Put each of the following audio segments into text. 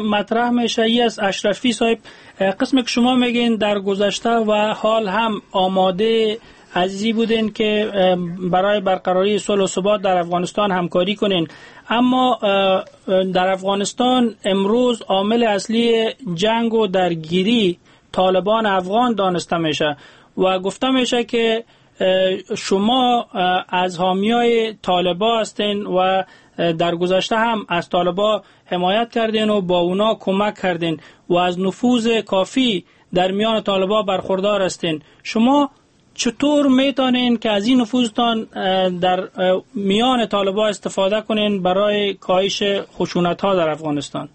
مطرح میشه ای از اشرفی صاحب، قسمی که شما میگین در گذشته و حال هم آماده عزیزی بودین که برای برقراری صلح و ثبات در افغانستان همکاری کنین، اما در افغانستان امروز عامل اصلی جنگ و درگیری طالبان افغان دانسته میشه و گفته میشه که شما از حامیای طالبان هستین و در گذشته هم از طالبان حمایت کردین و با اونا کمک کردین و از نفوذ کافی در میان طالبان برخوردار هستین. شما چطور میتونین که از این نفوذتان در میان طالبان استفاده کنین برای کاهش خشونت ها در افغانستان؟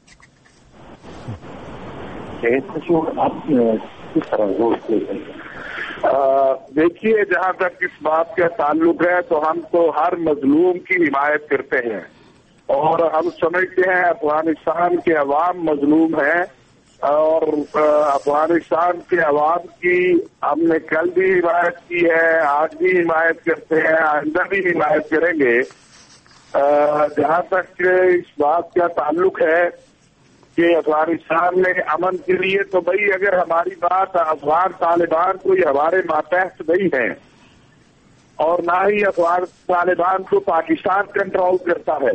देखिए, जहाँ तक इस बात का ताल्लुक है तो हम तो हर मजलूम की हिमायत करते हैं और हम समझते हैं अफगानिस्तान के अवाम मजलूम हैं और अफगानिस्तान के अवाम की हमने कल भी हिमायत की है, आज भी हिमायत करते हैं, आइंदा भी हिमायत करेंगे। जहाँ तक इस बात का ताल्लुक है कि अफगानिस्तान में अमन के लिए, तो भाई अगर हमारी बात अफगान तालिबान कोई हमारे मातहत नहीं है और ना ही अफगान तालिबान को पाकिस्तान कंट्रोल करता है।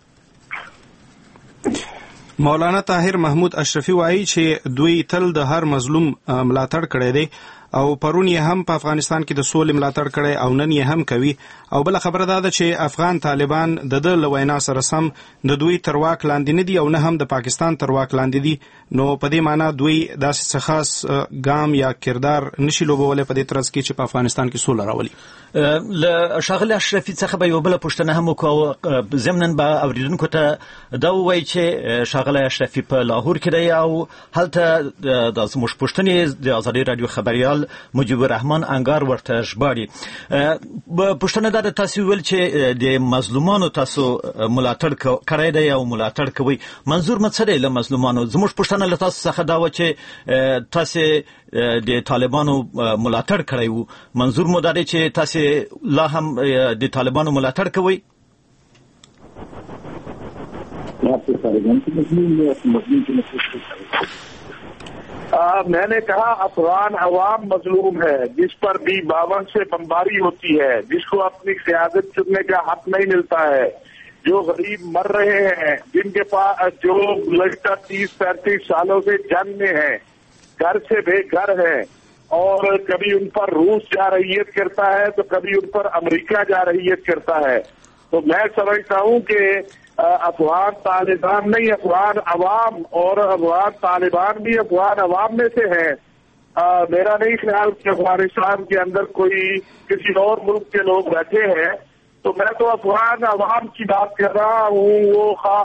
مولانا طاهر محمود اشرفي وایي چې دوی تل د هر مظلوم ملاتړ کړی دی او پرون یې هم په افغانستان کې د سولې ملاتړ کړی او نن یې هم کوي. او بل خبره ده چې افغان طالبان د له وینا سره سم د دوی تر واک لاندې نه دي او نه هم د پاکستان تر واک لاندې دي، نو په دې معنی دوی داسې خاص ګام یا کردار نشي لوبولی په دې ترڅ کې چې په افغانستان کې سوله راولي. له ښاغلي اشرفي څخه به یو بله پوښتنه هم وکړو، ضمناً به اورېدونکو ته دا ووایي چې ښاغلی اشرفي په لاهور کې دی او هلته د زموږ پوښتنې د ازادي راډیو خبریال مجيب الرحمن انګار ورته ژباړي. پوښتنه دا ده، تاسو ویل چې د مظلومانو تاسو ملاتړ کړی دی او ملاتړ کوئ، منظور مو څه دی له مظلومانو؟ زموږ پوښتنه له تاسو څخه دا وه چې تاسو د طالبانو ملاتړ کړی وو، منظور مو دا دی چې تاسو لا هم د طالبانو ملاتړ کوئ؟ मैंने कहा अफगान अवाम मजलूम है, जिस पर B-52 से बमबारी होती है, जिसको अपनी क़यादत चुनने का हक नहीं मिलता है, जो गरीब मर रहे हैं, जिनके पास जो लगता 30-35 सालों से जंग में है, घर से बेघर है और कभी उन पर रूस जा रहीयत करता है तो कभी उन पर अमेरिका जा रहीयत करता है। तो मैं समझता हूँ कि अफगान तालिबान नहीं, अफगान अवाम और अफगान तालिबान भी अफगान अवाम में से है। मेरा नहीं ख्याल कि अफगानिस्तान के अंदर कोई किसी और मुल्क के लोग बैठे हैं। तो मैं तो अफगान अवाम की बात कर रहा हूँ। वो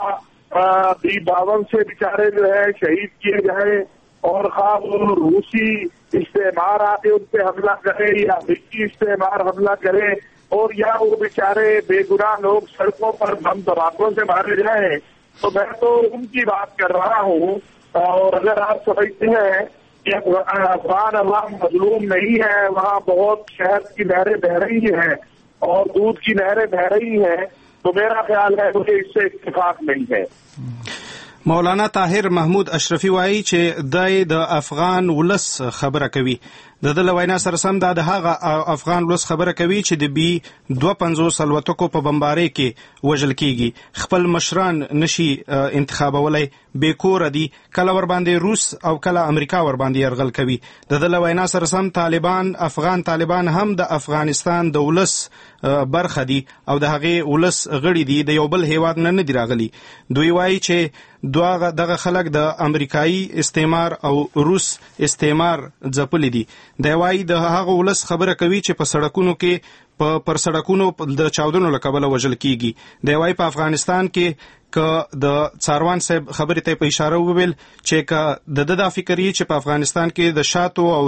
B-52 से बेचारे जो है शहीद किए जाए और वो रूसी इस्तेमार आके उन पे हमला करे या अमेरिकी इस्तेमार हमला करे और या वो बेचारे बेगुनाह लोग सड़कों पर बम धमाकों से मारे जाएं, तो मैं तो उनकी बात कर रहा हूँ। और अगर आप समझते हैं कि अफगान अवाम मजलूम नहीं है, वहाँ बहुत शहद की नहरें बह रही हैं और दूध की नहरें बह रही हैं, तो मेरा ख्याल है मुझे इससे इत्तेफाक नहीं है। مولانا طاهر محمود اشرفي وایي چې د افغان ولس خبره کوي. د له وینا سره سم د هغه افغان ولس خبره کوي چې د B-52 الوتکو په بمبارۍ کې وژل کیږي، خپل مشران نشي انتخابولای، بیکور دي، کله ور باندې روس او کله امریکا ور باندې يرغل کوي. د له وینا سره سم طالبان، افغان طالبان هم د افغانستان د ولس برخه دي او د هغه ولس غړي دي، د یو بل هیواد نه دي راغلي. دوی وایي چې دغه خلک د امریکایي استعمار او روس استعمار ځپلي دي. دی وایي د هغه ولس خبره کوي چې په سړکونو کې پر سړکونو د چاودنو له کبله وژل کیږي. دی وایي په افغانستان کې که د څاروان صاحب خبرې ته په اشاره وویل چې که د فکر یې چې په افغانستان کې د شاتو او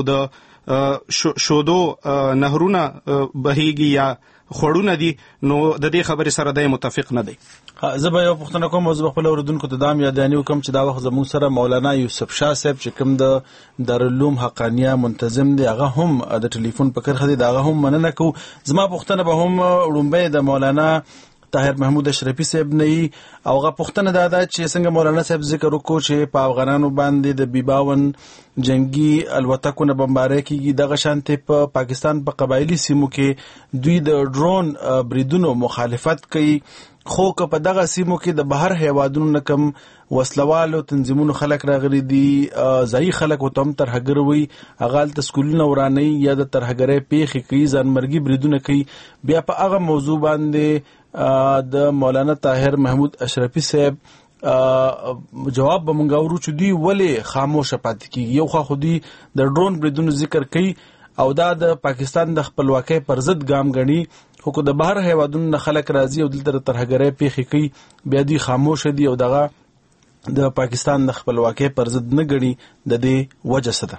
د شودو نهرونه بهیږي یا خوړونه دي، نو د دې خبرې سره د متفق نه دی. زه به یو پوښتنه کوم، زه خپل اوریدونکو ته دا یادانی وکم چې دا وخت زموږ سره مولانا یوسف شاه صاحب چې کوم د دارالعلوم حقانیه منتظم دی، هغه هم د ټلیفون په کرخه دی، هغه هم مننه کو. زما پوښتنه به هم لومبه د مولانا طاهر محمود اشرفي صاحب نه او غا پختنه دادا چې څنګه مولانا صاحب ذکر وکړو چې په افغانانو باندې د 52 جنگي الوتکو نه بمباري کیږي دغه شانته په پاکستان په قبایلی سیمو کې دوی د ډرون بریدونو مخالفت کوي خو که په دغه سیمو کې د بهر هیوادونو نه کم وسلوالو تنظیمونو خلک راغلي دي ځایي خلک ورته هم ترهګر وي هغه هلته سکولونه ورانوي یا د ترهګرۍ پیښې کوي ځانمرګي بریدونه کوي بیا په هغه موضوع باندې د مولانا طاهر محمود اشرفي صاحب جواب به مونږ اورو چې دوی ولې خاموشه پاتې کیږي یو خو دوی د ډرون بریدونو ذکر کوي او دا د پاکستان د خپلواکۍ پر ضد ګام ګڼي خو که د بهر هیوادونو نه خلک راځي او دلته ترهګرۍ پیښې کوي بیا دوی خاموشه دي او دغه د پاکستان د خپلواکۍ پر ضد نه ګڼي د دې وجه څه ده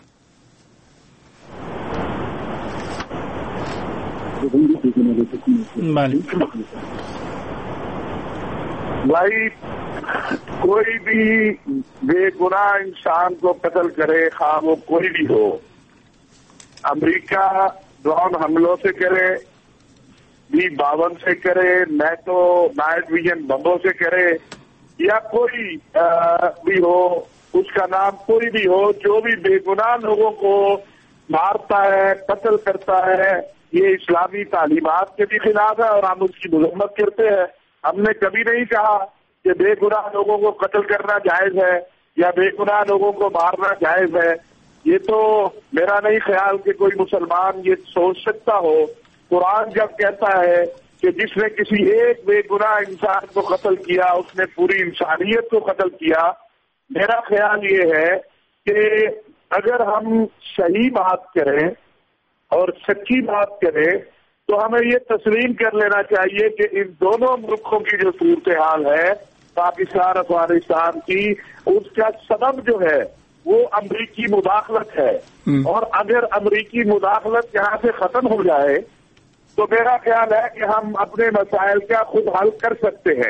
بھائی کوئی بھی بے گناہ انسان کو قتل کرے خواہ وہ کوئی بھی ہو امریکہ ڈرون حملوں سے کرے B-52 سے کرے نیٹو نائٹ ویژن بمبوں سے کرے یا کوئی بھی ہو اس کا نام کوئی بھی ہو جو بھی بے گناہ لوگوں کو مارتا ہے قتل کرتا ہے یہ اسلامی تعلیمات کے بھی خلاف ہے اور ہم اس کی مذمت کرتے ہیں ہم نے کبھی نہیں کہا کہ بے گناہ لوگوں کو قتل کرنا جائز ہے یا بے گناہ لوگوں کو مارنا جائز ہے یہ تو میرا نہیں خیال کہ کوئی مسلمان یہ سوچ سکتا ہو قرآن جب کہتا ہے کہ جس نے کسی ایک بے گناہ انسان کو قتل کیا اس نے پوری انسانیت کو قتل کیا میرا خیال یہ ہے کہ اگر ہم صحیح بات کریں اور سچی بات کریں تو ہمیں یہ تسلیم کر لینا چاہیے کہ ان دونوں ملکوں کی جو صورتحال ہے پاکستان افغانستان کی اس کا سبب جو ہے وہ امریکی مداخلت ہے اور اگر امریکی مداخلت یہاں سے ختم ہو جائے تو میرا خیال ہے کہ ہم اپنے مسائل کا خود حل کر سکتے ہیں.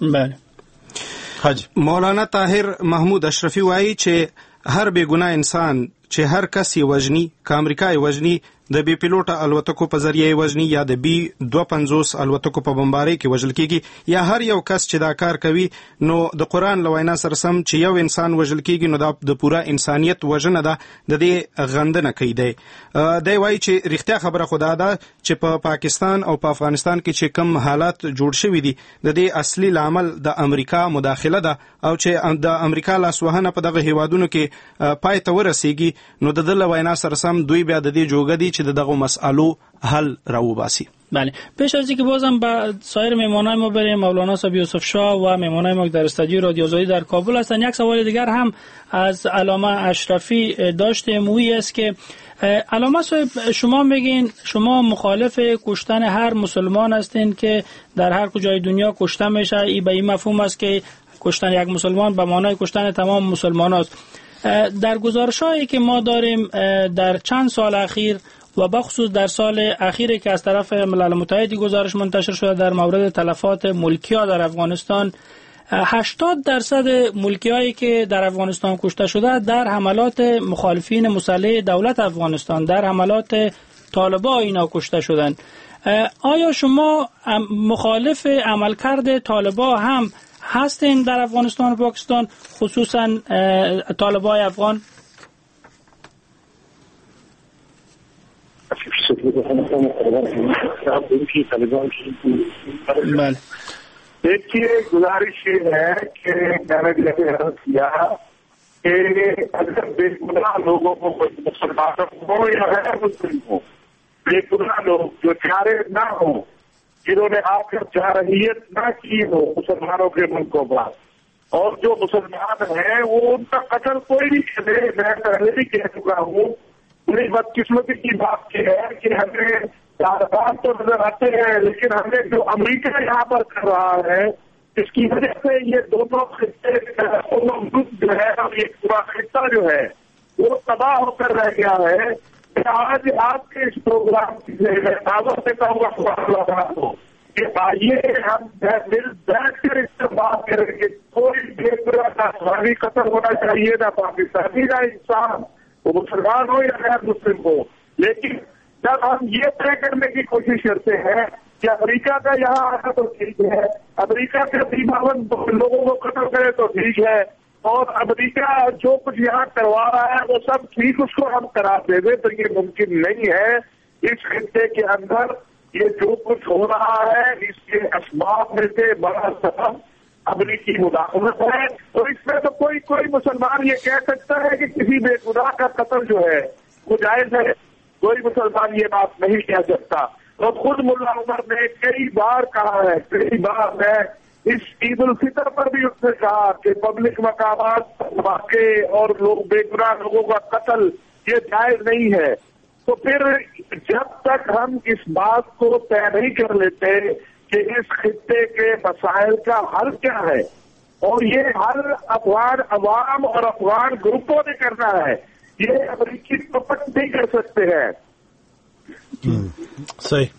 مولانا طاهر محمود اشرفي وایي چې هر بے ګناه انسان چې هر کس یې وژني که امریکا یې وژني د بي پیلوټه الوتکو په ذریعه یې وژني یا د B-52 الوتکو په بمبارۍ کې وژل کېږي یا هر یو کس چې دا کار کوي نو د قرآن له وینا سره سم چې یو انسان وژل کېږي نو دا د پوره انسانیت وژنه ده د دې غندنه کوي دی وایي چې رښتیا خبره خو دا ده چې په پاکستان او په افغانستان کې چې کم حالات جوړ شوي دي د دې اصلي لامل د امریکا مداخله ده او چې د امریکا لاسوهنه په دغه هیوادونو کې پای ته ورسیږي نو د ده له وینا سره سم دوی بیا د دې جوګه دي چې د دغه مسئلو حل راوباسي. بله پیش از اینکه بازم به سایر مهمانای ما بریم مولانا صاحب یوسف شاه و مهمانای ما در استودیو رادیو آزادی در کابل هستند یک سوال دیگر هم از علامه اشرفی داشتیم اویی است که علامه صاحب شما میگین شما مخالف کشتن هر مسلمان هستین که در هر کجای دنیا کشته میشه این به این مفهوم است که کشتن یک مسلمان به معنای کشتن تمام مسلمان است. در گزارش‌هایی که ما داریم در چند سال اخیر و بخصوص در سال اخیری که از طرف ملل متحد گزارش منتشر شده در مورد تلفات ملکی‌ها در افغانستان 80% ملکی‌هایی که در افغانستان کشته شده در حملات مخالفین مسلح دولت افغانستان در حملات طالبان اینا کشته شدند. آیا شما مخالف عملکرد طالبان هم هستین در افغانستان و پاکستان خصوصا طالبان افغان؟ دیکھیے گزارش یہ ہے کہ میں نے جیسے عرض کیا کہ اگر بے گناہ لوگوں کو مسلمانوں ہو یا غیر مسلم ہو بے گناہ لوگ جو چارے نہ ہوں جنہوں نے آ کر جارحیت نہ کی ہو مسلمانوں کے ملکوں پر اور جو مسلمان ہیں وہ ان کا قتل کوئی نہیں کرے میں پہلے بھی کہہ چکا ہوں بڑی بدقسمتی کی بات یہ ہے کہ ہمیں طالبان تو نظر آتے ہیں لیکن ہمیں جو امریکہ یہاں پر کر رہا ہے اس کی وجہ سے یہ دونوں خطے جو ہے اور یہ پورا خطہ جو ہے وہ تباہ ہو کر رہ گیا ہے. آج آپ کے اس پروگرام کی دعوت سے کہوں کہ آئیے ہم مل بیٹھ کر اس سے بات کریں گے کوئی بے گناہ نہ افغانی قتل ہونا چاہیے نہ پاکستانی نہ انسان وہ مسلمان ہو یا غیر مسلم ہو. لیکن جب ہم یہ طے کرنے کی کوشش کرتے ہیں कि अमेरिका का यहाँ आना तो ठीक है, अमेरिका के 52 लोगों को कत्ल करे तो ठीक है, और अमेरिका जो कुछ यहाँ करवा रहा है वो सब ठीक, उसको हम करा दे दें, तो ये मुमकिन नहीं है। इस खित्ते के अंदर ये जो कुछ हो रहा है इसके असबाब में से बड़ा सबब अमेरिकी मुदाखलत है। और इसमें तो कोई मुसलमान ये कह सकता है कि किसी बेगुनाह का कत्ल जो है वो जायज है, कोई मुसलमान ये बात नहीं कह सकता। और खुद मुल्ला उमर ने कई बार कहा है, कई बार मैं इस ईद उल फितर पर भी उसने कहा कि पब्लिक मकामात वाक़े और लोग बेगुनाह लोगों का कत्ल ये जायज नहीं है। तो फिर जब तक हम इस बात को तय नहीं कर लेते कि इस खित्ते के मसाइल का हल क्या है, और ये हल अफगान अवाम और अफगान ग्रुपों ने करना है, ये अमेरिकी पपट नहीं कर सकते हैं। सही।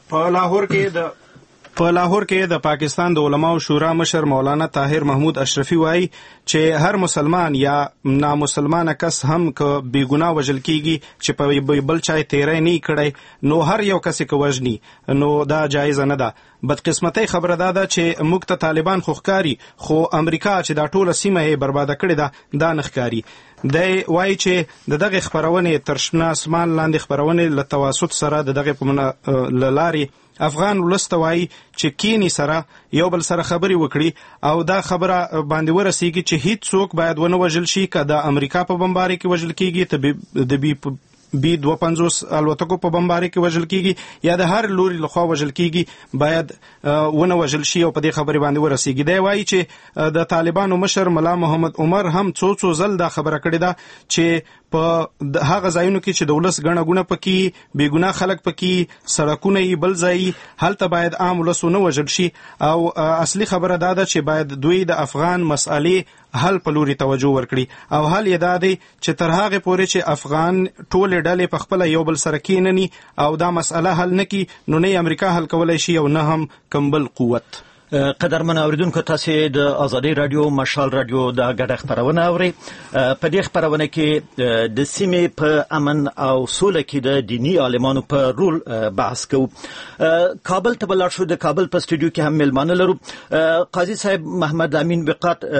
په لاهور کې د پاکستان د علماو شورا مشر مولانا طاهر محمود اشرفي وایي چې هر مسلمان یا نامسلمان کس هم که بیګناه وژل کیږي چې په بل چا تیری نه کړی نو هر یو کس که وژني نو دا جایز نه ده. بدقسمتۍ خبره ده چې موږ ته طالبان خو ښکاري، خو امریکا چې دا ټوله سیمه یې برباده کړې ده دا نه ښکاري. دی وایي چې د دغې خپرونې تر شنه اسمان لاندې خپرونې له توسط سره د دغې له لارې افغان ولس ته وایي چې کینی سره یو بل سره خبرې وکړي او دا خبره باندې ورسیږي چې هیڅ څوک باید ونه وژل شي، که د امریکا په بمبارۍ کې وژل کیږي د B-52 الوتکو په بمبارۍ کې وژل کیږي یا د هر لوري لخوا وژل کیږي، باید ونه وژل شي او په دې خبرې باندې ورسیږي. دی وایي چې د طالبانو مشر ملا محمد عمر هم څو ځل دا خبره کړې ده چې په هغه ځایونو کې چې د ولس ګڼه ګوڼه پکې، بېګناه خلک پکې، سړکونه یې بل ځای، هلته باید عام ولس ونه وژل شي. او اصلي خبره دا ده چې باید دوی د افغان مسئلې حل په لوري توجه ورکړي، او حل یې دا دی چې تر هغې پورې چې افغان ټولې ډلې په خپله یو بل سره کېنني او دا مسئله حل نه کړي نو نه یې امریکا حل کولی شي او نه هم کوم بل قوت. قدرمن اوریدونکو، تاسو د آزادۍ رادیو مشال رادیو د ګډه خپرونه اورئ. په دې خپرونه کې د سیمې په امن او سوله کې د دینی عالمانو په رول بحث کوو. کابل ته ولاړ شو، د کابل په سټوډیو کې هم میلمانه لرو. قاضي صاحب محمد امین بقات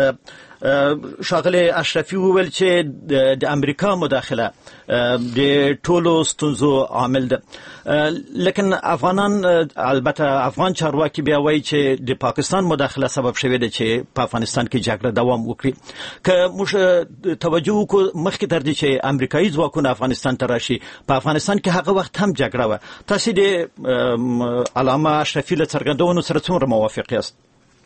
ښاغلی اشرفي وویل چې د امریکا مداخله د ټولو ستونزو عامل ده، لیکن افغانان، البته افغان چارواکي بیا وایي چې د پاکستان مداخله سبب شوې ده چې په افغانستان کې جګړه دوام وکړي. که موږ توجه وکړو مخکې تر دې چې امریکایي ځواکونه افغانستان ته راشي، په افغانستان کې هغه وخت هم جګړه وه. تاسو د علامه اشرفي له څرګندونو سره څومره موافق یاست؟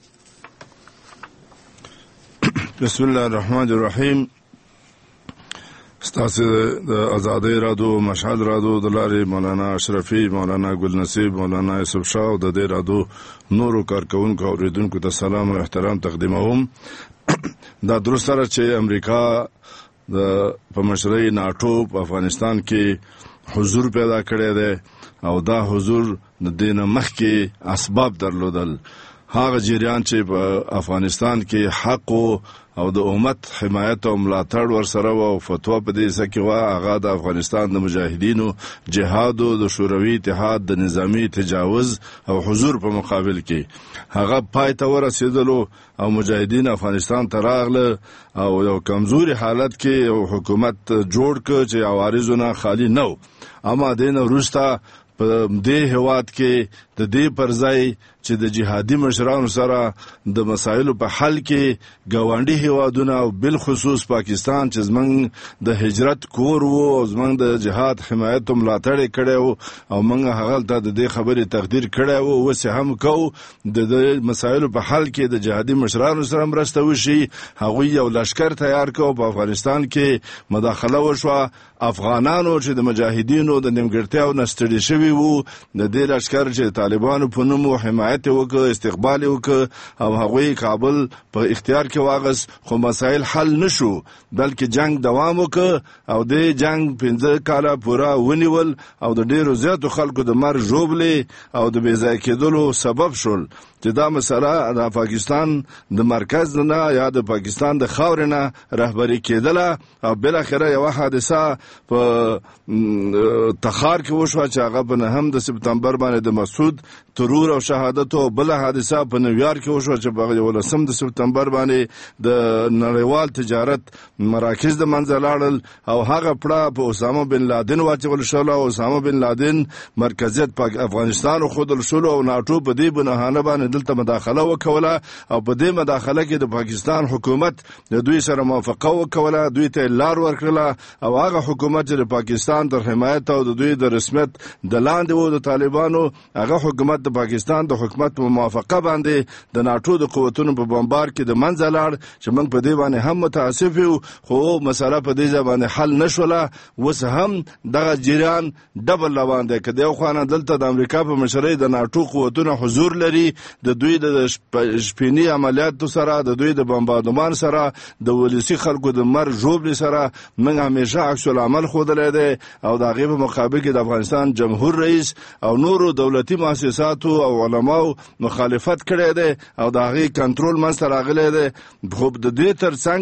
بسم الله الرحمن الرحیم. ستاسو د آزادۍ رادیو مشهد رادیو د لارې مولانا اشرفي، مولانا ګل نصیب، مولانا یوسف شاه او د دې رادیو نورو کارکونکو او اوریدونکو ته سلام او احترام تقدیموم. دا درست سره چې امریکا په مشرۍ ناټو په افغانستان کې حضور پیدا کړی دی او دا حضور د دې نه مخکې اسباب درلودل. هغه جریان چې په افغانستان کې حق او د امت حمایت او ملاتړ ورسره او فتوا په دې ځکه وا هغه د افغانستان د مجاهدینو جهاد او د شوروي اتحاد د نظامی تجاوز او حضور په مقابل کې هغه پای ته ورسېدلو او مجاهدین افغانستان ته راغله او یو کمزوري حالت کې او حکومت جوړ کړ چې عوارضونه خالی نه و. اما دین وروسته په دې هواد کې د دې پرځای چې د جهادي مشرانو سره د مسایلو په حل کې ګاونډي هیوادونه او بل خصوص پاکستان چې زمنګ د هجرت کور وو او زمنګ د جهاد حمایت او ملاتړ کړي او موږ هغه ته د دې خبرې تقدیر کړي او وسه هم کو د مسایلو په حل کې د جهادي مشرانو سره مرسته وشي. هغه یو لشکر تیار کړ په افغانستان کې مداخله وشو. افغانانو چې د مجاهدینو د نیمګړتیاو نستړي شوي وو د دې لشکر چې طالبانو په نوم حمایت وکړ، استقبال وکړ او هغوی کابل په اختیار کې واغس، خو مسایل حل نشو بلکې جنگ دوام وکړ او د جنگ 15 کاله پورا ونیول او د ډیرو زیاتو خلکو د مرګ ژوبلې او د بې ځای کېدلو سبب شول چې دا مسله د پاکستان د مرکز نه یا د پاکستان د خاورې نه رهبري کېدله او بالاخره یو حادثه په تخار کې وشوه چې هغه په 9 د سپتمبر باندې د مسعود تشدد ترور او شهادت او بل حادثه په نیویارک کې وشو چې په 18 د سپتمبر باندې د نړیوال تجارت مراکز د منځ لاړل او هغه پړه په اسامه بن لادن واچول شو او اسامه بن لادن مرکزیت په افغانستان خودل شو او ناتو په دې بنهانه باندې دلته مداخله وکوله او په دې مداخله کې د پاکستان حکومت د دوی سره موافقه وکوله دوی ته لار ورکړه او هغه حکومت چې پاکستان تر حمایت او د دوی د رسمیت د لاندې وو د طالبانو هغه حکومت د پاکستان د حکومت په موافقه باندې د ناتو د قوتونو په بمبار کې د منځ لاړ چې موږ په دې باندې هم متاسف یو خو مسله په دې باندې حل نشوله وس هم دغه جریان ډبل روان دی کله یو خوانه دلته د امریکا په مشرۍ د ناتو قوتونو حضور لري د دوی د شپېنی عملیاتو سره د دوی د بمباردمان سره د ولسی خلکو د مر جوړ سره موږ همیشه عکس العمل خودلې ده او د هغه په مقابل کې د افغانستان جمهور رئیس او نورو دولتي مؤسسات او علماو مخالفت کړی دی او د هغه کنټرول منځ راغلی دی خو د دې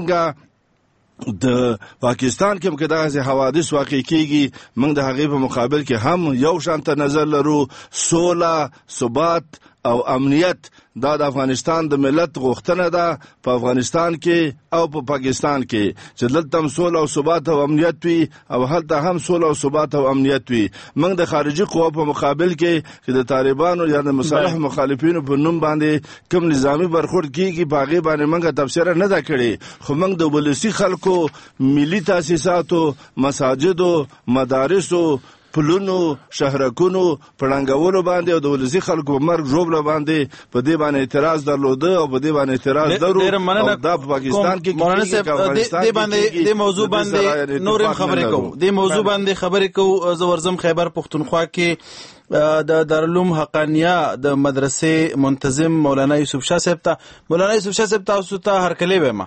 ترڅنګ د پاکستان کې مقدار حوادث واقع کیږي موږ د هغه په مقابل کې هم یو شانته نظر لرو سوله ثبات او امنیت دا د افغانستان د ملت غوښتنه ده په افغانستان کې او په پاکستان کې چې دلته سوله او ثبات او امنیت وي او هلته هم سوله او ثبات او امنیت وي موږ د خارجي قوو په مقابل کې چې د طالبانو یا د مصالح مخالفینو په نوم باندې کوم نظامی برخورد کیږي په هغه باندې موږ تفسیر نه دا کړی خو موږ د ولسی خلکو ملي تاسیساتو مساجدو مدارسو پلونو شهرکونو پړنګولو باندې او د ولسی خلکو مرګ جوړ باندې په دې باندې اعتراض درلوده او په دې باندې اعتراض درو او د پاکستان کې مولانا صاحب دې باندې د موضوع باندې نورم خبرې کوو د موضوع باندې خبرې کوو زورزم خیبر پختونخوا کې د دارالعلوم حقانیه د مدرسې منتظم مولانا یوسف شاه صاحب ته مولانا یوسف شاه صاحب تاسو ته هرکلی ویم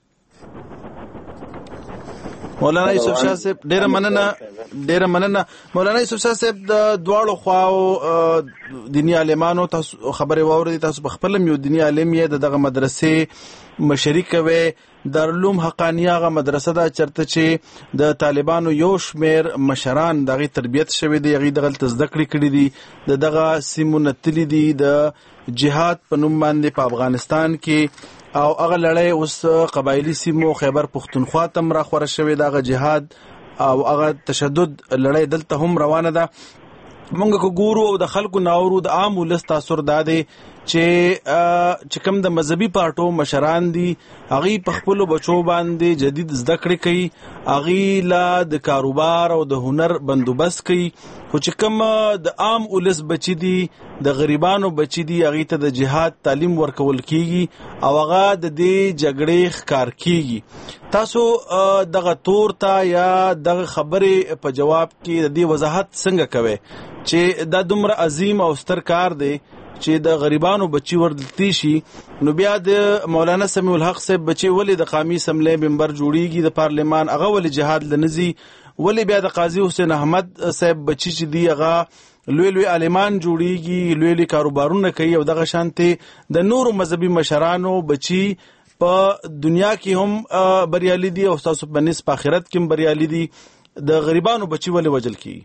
مولانا یوسف شاه صاحب ډیره مننه مولانا یوسف شاه صاحب د دواړو خواو دینی عالمانو تاسو خبرې واورئ تاسو په خپل یو دینی عالم یې دغه مدرسې مشري کوي دارالعلوم حقانیه هغه مدرسه ده چرته چې د طالبانو یو شمیر مشران دغه تربیت شوی دی هغه دغه زده کړې کړې دي دغه سیمونه تللی دي د جهاد په نوم باندې په افغانستان کې او هغه لړۍ اوس قبایلی سیمو خیبر پختونخوا ته راخوره شوې دغه جهاد او هغه تشدد لړۍ دلته هم روانه ده مونږ کو ګورو او د خلکو ناورو د عام ولس تاثر داده چې کوم د مذهبي پارټو مشران دي هغه په خپل بچو باندې جدید زده کړې کوي هغه لا د کاروبار او د هنر بندوبست کوي خو چې کوم د عام ولس بچی دي د غریبانو بچی دي هغه ته د جهاد تعلیم ورکول کیږي او هغه د دې جګړې ښکار کیږي تاسو دغه تور ته یا دغه خبرې په جواب کې د دې وضاحت څنګه کوي چې دا دومره عظیم او ستر کار دی چې د غریبانو بچي ورلتی شي نو بیا د مولانا سمیع الحق صاحب بچي ولې د قومي اسمبلی ممبر جوړیږي د پارلمان هغه ولې جهاد لنزي ولې بیا د قاضي حسین احمد صاحب بچي چې دی هغه لوی لوی عالمان جوړیږي لوی لوی کاروبارونه کوي او دغه شانته د نورو مذهبي مشرانو بچي په دنیا کې هم بریالي دي او تاسو په نس په آخرت کې هم بریالي دي د غریبانو بچي ولې وجل کی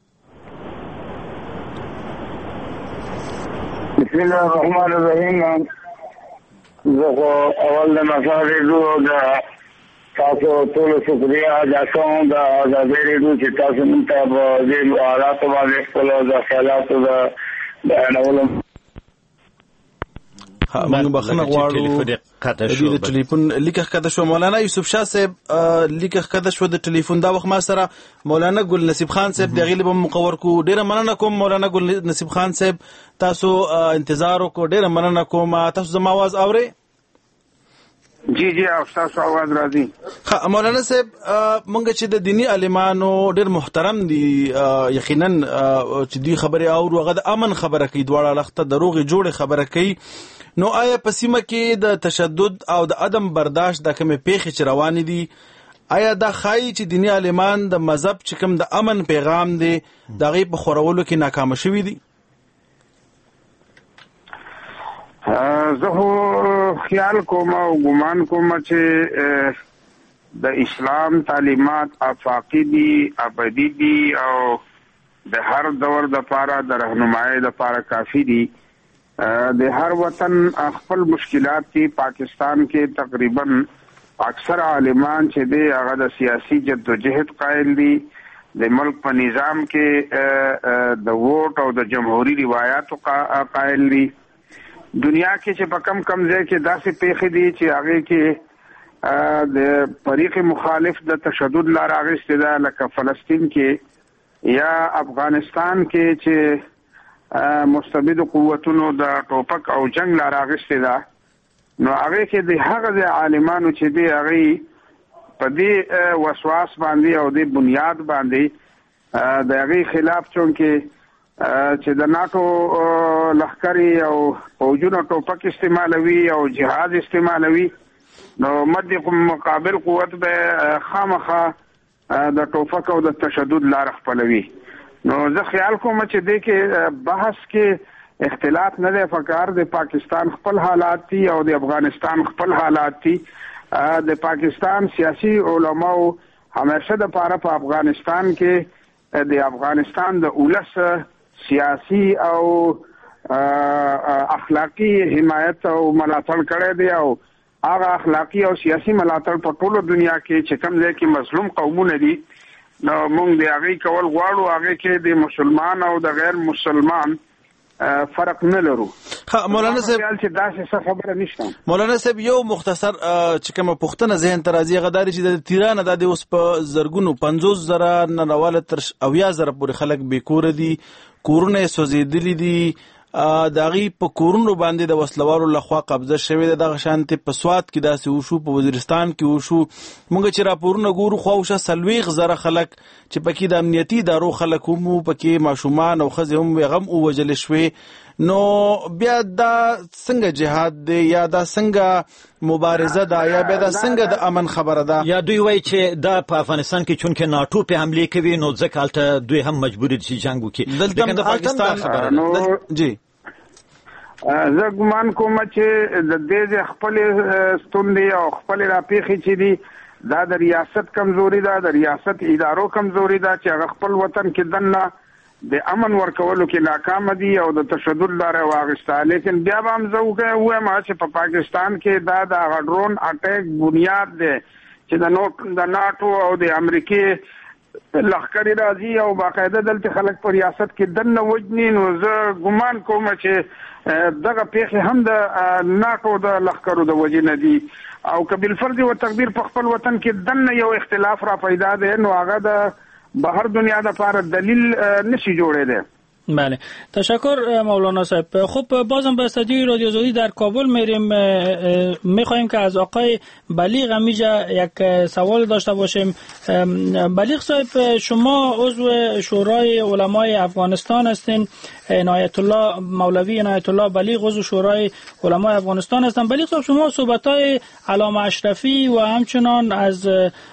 بسم الله الرحمن الرحیم زه اول د مساجدو د تاسو ټول شکریا ادا کوم د ډېرې چې تاسو موږ ته د حالات باندې خپل د خیالات د بیانولم موږ بخنه غواړو د ټلیفون لیکه کده شو مولانا یوسف شاه صاحب لیکه کده شو د ټلیفون دا وخت ما سره مولانا ګل نصیب خان صاحب د غیلب مقور کو ډیره مننه کوم مولانا ګل نصیب خان صاحب تاسو انتظار وکړو ډیره مننه کوم تاسو زما आवाज اورئ جی او تاسو आवाज راځي مولانا صاحب مونږ چې د دینی عالمانو ډیر محترم دي یقینا چې دی خبره او هغه د امن خبره کوي دواړه لخته دروغ جوړه خبره کوي نو آیا په سیمه کې د تشدد او د عدم برداشت د کومې پیښې چې روانې دي آیا دا خایي چې دینی عالمان د مذهب چې کوم د امن پیغام دی دغه په خورولو کې ناکام شوي دي زه خیال کوم او ګمان کوم چې د اسلام تعلیمات افاقی دي ابدی دي او د هر دور د پاره د راهنمایي د پاره کافی دي. د هر وطن خپل مشکلات کې پاکستان کې تقریبا اکثر عالمان چې دی هغه د سیاسي جدوجہد قائل دي. د ملک په نظام کې د ووټ او د جمهوریت روایتو قائل دي. دنیا کې چې په کم ځای کې داسې پیښې دي چې هغه کې د فریق مخالف د تشدد لار اغستې ده، لکه فلسطین کې یا افغانستان کې چې مستبد قوتونو د ټوپک او جنگ لار اغستې ده. نو هغه کې د هغه عالمانو چې دی هغه په دې وسواس باندې او د بنیاد باندې د هغه خلاف چې د ناتو لخرې او فوجونو ټوپک استعمالوي او جهاد استعمالوي، نو مد مقابل قوت به خامخا د ټوپک او د تشدد لار خپلوي. نو زه خیال کوم چې دې کې بحث کې اختلاف نه دی فکر. د پاکستان خپل حالات دي او د افغانستان خپل حالات دي. د پاکستان سیاسي علماو همیشه د پاره په افغانستان کې د افغانستان د اولس سیاسي او اخلاقی حمایت او ملاتړ کړی دی، او هغه اخلاقی او سیاسي ملاتړ په ټوله دنیا کې چې کوم ځای کې مظلوم قومونه دي، نو موږ د هغه کول غواړو. هغه کې د مسلمان او د غیر مسلمان فرق نه لرو. مولانا صاحب چې داسې څه خبره نشته. مولانا صاحب یو مختصر چې کوم پښتنه ذهن ته راځي غداري چې د تیران د اوس په زرګونو 50,000 نه راواله تر 80,000 پورې خلک بیکور دي، کورونه سوځېدلي دي. داغي په کورونو باندې د وسلوارو لخوا قبضه شوې ده. دغه شانتي په سواد کې داسې وشو، په وزیرستان کې وشو. موږ چې راپورونه ګورو خو 40,000 خلک چې پکې د امنیتي ادارو خلک هم پکې ماشومان او ښځې هم غم ووجل شوې. نو بیا دا څنګه جهاد دی یا دا څنګه مبارزه ده یا بیا دا څنګه د امن خبره ده؟ یا دوی وایي چې دا په افغانستان کې چونکې ناټو په حمله کوي نو ځکه هلته دوی هم مجبور دي چې جنګ وکړي. دلته د پاکستان خبره ده. جی زه ګمان کوم چې د دې خپل ستوندې او خپل راپیخي چې دي دا د ریاست کمزوري ده، د ریاست ادارو کمزوري ده چې هغه خپل وطن کې دنه د امن ورکولو کې ناکام دي او د تشدد لاره واغسته. لیکن بیا به هم زه وایم چې په پاکستان کې دا د ډرون اٹیک بنیاد دی چې د ناټو او د امریکای لخرې راځي او باقاعده دلته خلک په ریاست کې دنه وجني. نو زه ګمان کوم چې دغه پیښې هم د ناټو د لخرو د وجې نه دي او که بالفرض و تقدیر په خپل وطن کې دنه یو اختلاف را پیدا دی، نو هغه د بهر دنیا د لپاره دلیل نشي جوړېده. بله، تشکر مولانا صاحب. خب بازم به استودیوی رادیو آزادی در کابل میریم. میخواهیم که از آقای بلیغ همیجا یک سوال داشته باشیم. بلیغ صاحب، شما عضو شورای علمای افغانستان هستین. عنایت الله مولوی عنایت الله بلیغ عضو شورای علمای افغانستان هستن. بلیغ صاحب، شما صحبت‌های علامه اشرفی و همچنان از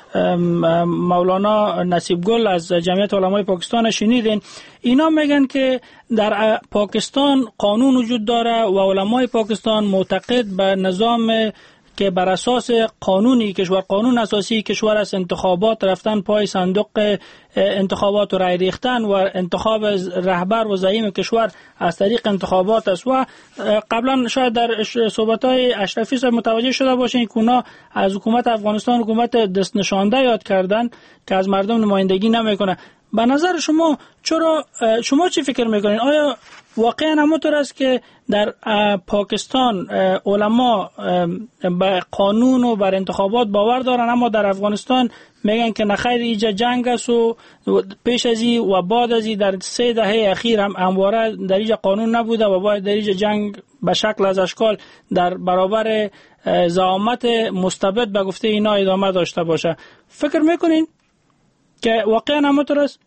مولانا نصیب گل از جمعیت علمای پاکستان شنیدین. اینا میگن که در پاکستان قانون وجود داره و علمای پاکستان معتقد به نظام که بر اساس قانونی کشور، قانون اساسی کشور است، انتخابات رفتن پای صندوق انتخابات و رای ریختن و انتخاب رهبر و زعیم کشور از طریق انتخابات است. و قبلا شاید در صحبت‌های اشرفی صاحب متوجه شده باشین که اونا از حکومت افغانستان حکومت دست نشانده یاد کردن که از مردم نمایندگی نمیکنه. به نظر شما شما چی فکر میکنین؟ آیا واقعا همونطور است که در پاکستان علما به قانون و بر انتخابات باور دارن، اما در افغانستان میگن که نخیر اینجا جنگ است و پیش از این و بعد از این در 3 دهه اخیر هم همواره در اینجا قانون نبوده و باید در اینجا جنگ به شکل از اشکال در برابر زعامت مستبد به گفته اینا ادامه داشته باشه. فکر میکنین که واقعا همونطور است؟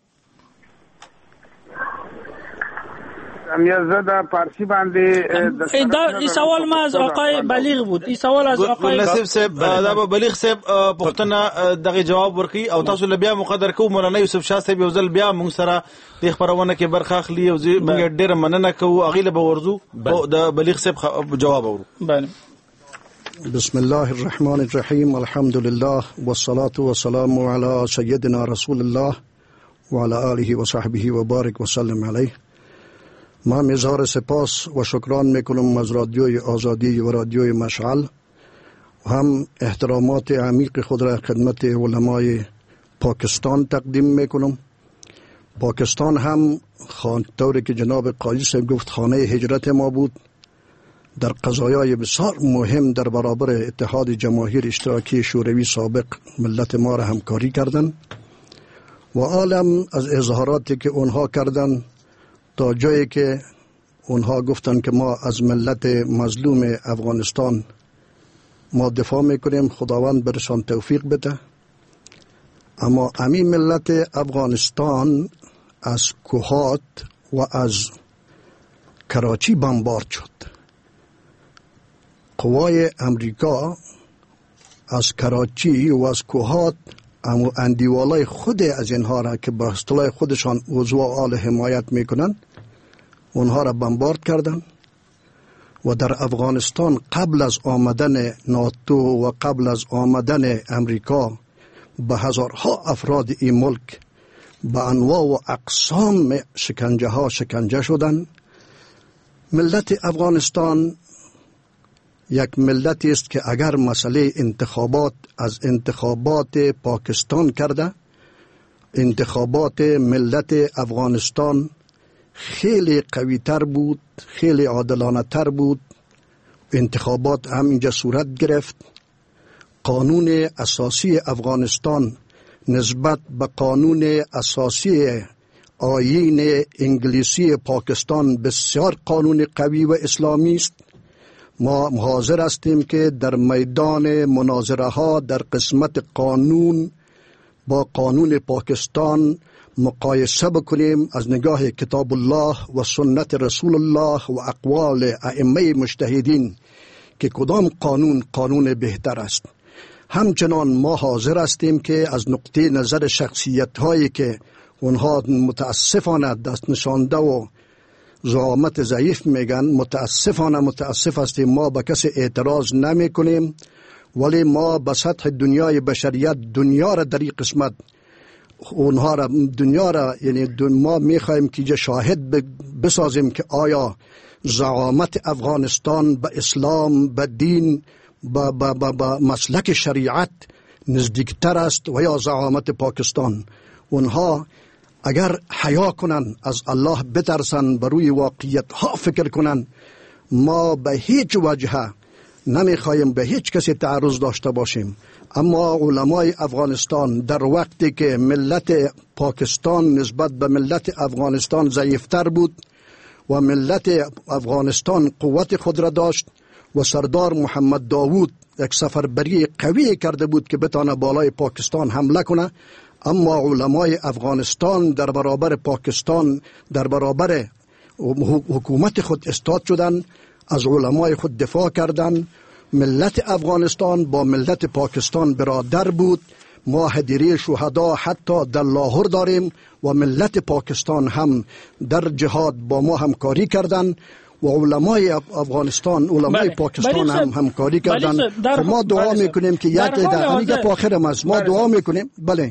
زده پارسی باندې این سوال ما از آقای بلیغ بود. این سوال از آقای نصیب صاحب دا بلیغ صاحب پښتنه دغه جواب ورکړي او تاسو له بیا مقدر کو مولانا یوسف شاه صاحب یو ځل بیا موږ سره د خبرونه کې برخه اخلي او موږ ډېر مننه کوو. اغه له ورزو د بلیغ صاحب جواب اورو. بله. بسم الله الرحمن الرحیم. الحمد لله والصلاة والسلام علی سیدنا رسول الله وعلى آله و صحبه و بارک و سلم علیه. من اظهار سپاس و شکران میکنم از رادیوی آزادی و رادیوی مشعل و هم احترامات عمیق خود را خدمت علمای پاکستان تقدیم میکنم. پاکستان هم طوری که جناب قاضی صاحب گفت خانه هجرت ما بود. در قضایای بسیار مهم در برابر اتحاد جماهیر اشتراکی شوروی سابق ملت ما را همکاری کردند و عالم از اظهاراتی که اونها کردند تا جایی که اونها گفتند که ما از ملت مظلوم افغانستان ما دفاع میکنیم، خداوند برشان توفیق بده. اما امی ملت افغانستان از کوهات و از کراچی بمبارد شد. قوای امریکا از کراچی و از کوهات اندیوالای خود از اینها را که به اصطلاح خودشان عضو آل حمایت میکنند اونها را بمبارد کردند و در افغانستان قبل از آمدن ناتو و قبل از آمدن امریکا به هزارها افراد این ملک به انواع و اقسام شکنجه شدند. ملت افغانستان یک ملتی است که اگر مسئله انتخابات از انتخابات پاکستان کرده، انتخابات ملت افغانستان خیلی قوی تر بود، خیلی عادلانه تر بود. انتخابات هم اینجا صورت گرفت. قانون اساسی افغانستان نسبت به قانون اساسی آیین انگلیسی پاکستان بسیار قانون قوی و اسلامی است. ما حاضر هستیم که در میدان مناظره ها در قسمت قانون با قانون پاکستان مقایسه بکنیم از نگاه کتاب الله و سنت رسول الله و اقوال ائمه مجتهدین که کدام قانون بهتر است. همچنان ما حاضر هستیم که از نقطه نظر شخصیت هایی که اونها متاسفانه دست نشانده و زعامت ضعیف میگن، متاسف هستیم، ما به کسی اعتراض نمی کنیم، ولی ما به سطح دنیای بشریت دنیا را در این قسمت اونها را یعنی ما میخوایم که شاهد بسازیم که آیا زعامت افغانستان به اسلام، به دین، به مسلک شریعت نزدیکتر است و یا زعامت پاکستان. اونها اگر حیا کنن، از الله بترسن، بر روی واقعیت ها فکر کنن، ما به هیچ وجه نمیخوایم به هیچ کسی تعرض داشته باشیم. اما علمای افغانستان در وقتی که ملت پاکستان نسبت به ملت افغانستان ضعیفتر بود و ملت افغانستان قوت خود را داشت و سردار محمد داوود یک سفربری قوی کرده بود که بتانه بالای پاکستان حمله کنه، اما علمای افغانستان در برابر پاکستان، در برابر حکومت خود استاد شدن، از علمای خود دفاع کردند. ملت افغانستان با ملت پاکستان برادر بود. ما هدیره شهدا حتی در لاهور داریم و ملت پاکستان هم در جهاد با ما همکاری کردند و علمای افغانستان، علمای پاکستان هم همکاری کردند. ما دعا میکنیم که یک عده آخرم است، ما دعا میکنیم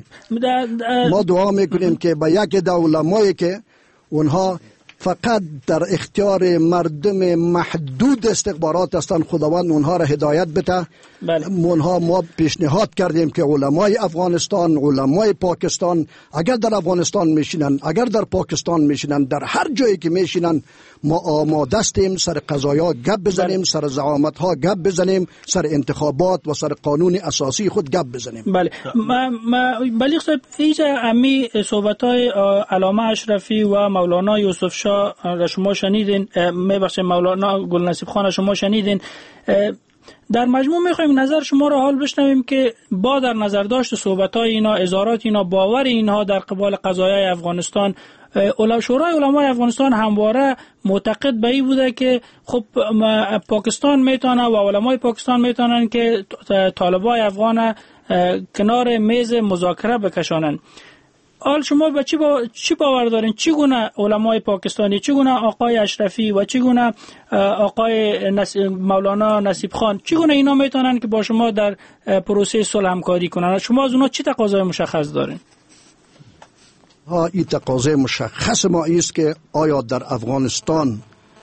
ما دعا میکنیم که با یک عده علمایی که اونها فقط در اختیار مردم محدود استخبارات هستند، خداوند اونها را هدایت بده. اونها ما پیشنهاد کردیم که علمای افغانستان، علمای پاکستان اگر در افغانستان میشینن، اگر در پاکستان میشینن، در هر جایی که میشینن، ما آماده هستیم سر قضایا گپ بزنیم، سر زعامت ها گپ بزنیم، سر انتخابات و سر قانون اساسی خود گپ بزنیم. بله بلیغ صاحب، اینجا امی صحبت های علامه اشرفی و مولانا یوسف شاه را شما شنیدین، میبخشید مولانا گلنصیب خان شما شنیدین. در مجموع میخوایم نظر شما را حال بشنویم که با در نظر داشت صحبت های اینا، اظهارات اینا، باور اینها در قبال قضایای افغانستان، شورای علمای افغانستان همواره معتقد به این بوده که خب پاکستان میتونه و علمای پاکستان میتونن که طالبای افغان کنار میز مذاکره بکشانن. حال شما به چی باور دارین؟ چگونه علمای پاکستانی، چگونه آقای اشرفی و چگونه آقای مولانا نصیب خان، چگونه اینا میتونن که با شما در پروسه صلح همکاری کنن؟ شما از اونا چی تقاضای مشخص دارین؟ این تقاضای مشخص ما است که آیا در افغانستان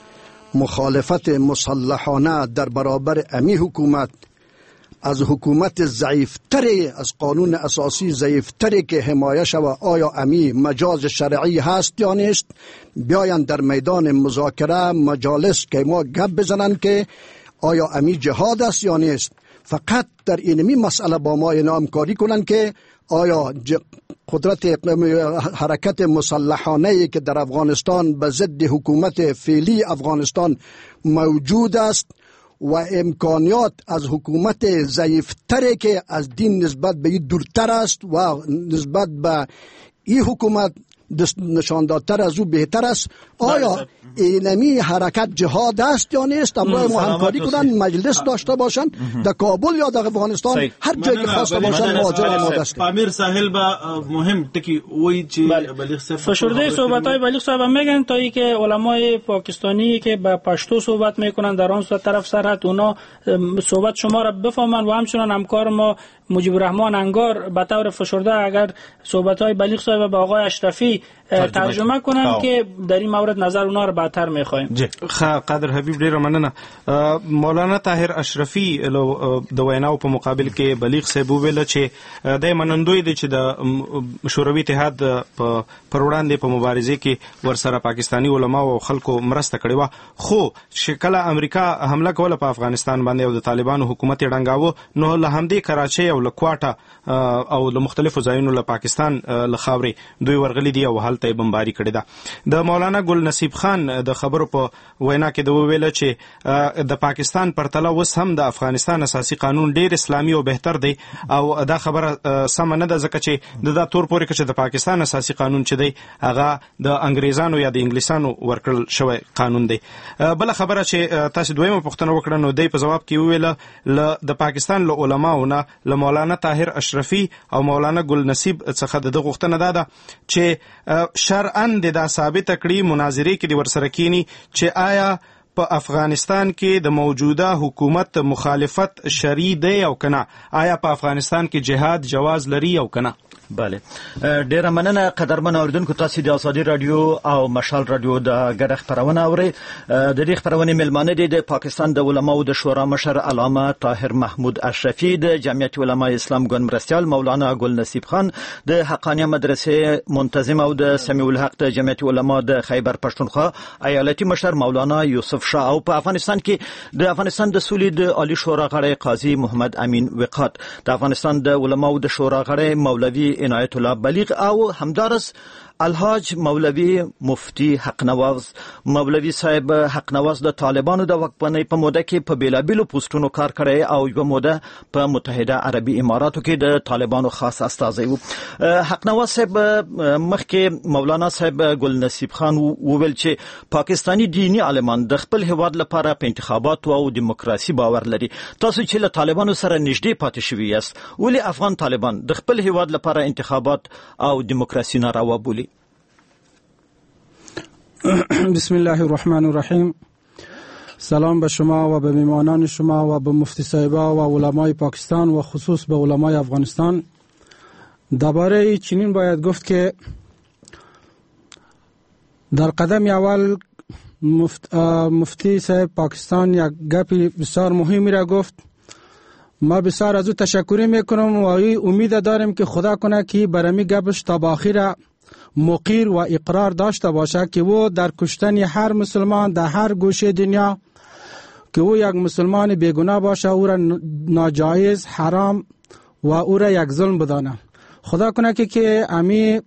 مخالفت مسلحانه در برابر امی حکومت از حکومت ضعیفتری، از قانون اساسی ضعیفتری که حمایه شود، آیا امی مجاز شرعی هست یا نیست؟ بیاین در میدان مذاکره مجالس که ما گپ بزنن که آیا امی جهاد است یا نیست. فقط در اینمی مسئله با ما اینا همکاری کنن که آیا قدرت حرکت مسلحانه‌ای که در افغانستان به ضد حکومت فعلی افغانستان موجود است و امکانیات از حکومت ضعیفتری که از دین نسبت به این دورتر است و نسبت به این حکومت نشان دادتر از او بهتر است، آیا اینمی حرکت جهاد است یا نیست؟ امروز ما همکاری کنن، مجلس داشته باشن در کابل یا در افغانستان، هر جایی که خواسته باشن حاضر آماده است. پامیر ساحل با مهم تکی وی چی بلیغ صاحب فشرده صحبت‌های بلیغ صاحب میگن تا ای که علمای پاکستانی که با پشتو صحبت میکنن در آن طرف سرحد، اونا صحبت شما را بفهمن و همچنان همکار ما مجیب الرحمن انگار به طور فشرده اگر صحبت‌های بلیغ صاحب با آقای اشرفی ترجمه کنن که در این مورد نظر اونا رو بهتر میخوایم. قدر حبیب ډیر مننه. مولانا طاهر اشرفی د ویناو په مقابل کې بلیغ صاحب ویل چې د منندوی د چې د شوروي اتحاد پر وړاندې په مبارزه کې ورسره پاکستانی علما او خلکو مرسته کړې و، خو شکل امریکا حمله کوله په افغانستان باندې او د طالبانو حکومت ډنګاوه، نو له همدې کراچۍ او لکواټه او له مختلفو ځایونو له پاکستان له خاورې دوی ورغلي دي او هلته بمباري کړې ده. د مولانا ګل نصیب خان د خبرو په وینا کې د ویل چې د پاکستان پرتله اوس هم د افغانستان اساسي قانون ډیر اسلامي او بهتر دی او دا خبره سم نه ده، ځکه چې د تور پورې کې د پاکستان اساسي قانون چې دی هغه د انګریزانو یا د انګلیسانو ورکړل شوی قانون دی. بل خبره چې تاسو دویمه پوښتنه وکړه نو دی په جواب کې ویل د پاکستان له علماونه له مولانا طاهر اشرفي او مولانا ګل نصیب څخه د غوښتنه ده چې شرعاً دا ثابت کړي مناظره کې د ورسره کینی چې آیا په افغانستان کې د موجوده حکومت مخالفت شرعي دی او کنه، آیا په افغانستان کې جهاد جواز لري او کنه. بله، ډیره مننه قدرمن اوریدونکو، تاسو د ازادي رادیو او مشال رادیو د ګډه خبرونه اورئ. د دې خبرونه ملمانه دي د پاکستان د علماو د شورا مشر علامه طاهر محمود اشرفي، د جمعیت علماء اسلام ګوند مرستیال مولانا ګل نصیب خان، د حقانیه مدرسې منتظم او د سمیع الحق د جمعیت علماء د خیبر پښتونخوا ایالتي مشر مولانا یوسف شاه، او په افغانستان کې د افغانستان د سولې د عالی شورا غړی قاضي محمد امین وقات، د افغانستان د علماو د شورا غړی مولوي عنایت الله بلیغ او همدارس الحاج مولوی مفتی حق نواز. مولوی صاحب حق نواز د طالبانو د وقفنې په موده کې په بیلابیلو پوسټونو کار کړی او یو موده په متحده عربي اماراتو کې د طالبانو خاص استازی و. حق نواز صاحب مخکې مولانا صاحب ګل نصیب خان وویل چې پاکستانی دینی عالمان د خپل هیواد لپاره په انتخابات او دیموکراسي باور لري. تاسو چې له طالبانو سره نږدې پاتې شوي یاست، ولې افغان طالبان د خپل هیواد لپاره انتخابات او دیموکراسي ناروا بولي؟ بسم الله الرحمن الرحیم. سلام به شما و به میهمانان شما و به مفتی صاحبا و علمای پاکستان و خصوص به علمای افغانستان. درباره چنین باید گفت که در قدم اول مفتی صاحب پاکستان یک گپی بسیار مهمی را گفت. ما بسیار از او تشکر میکنم و امید دارم که خدا کنه که برمی گپش تا به آخر مقیر و اقرار داشته باشه که او در کشتن هر مسلمان در هر گوشه دنیا که او یک مسلمان بیگناه باشه او را ناجایز، حرام و او را یک ظلم بدانه. خدا کنه که امی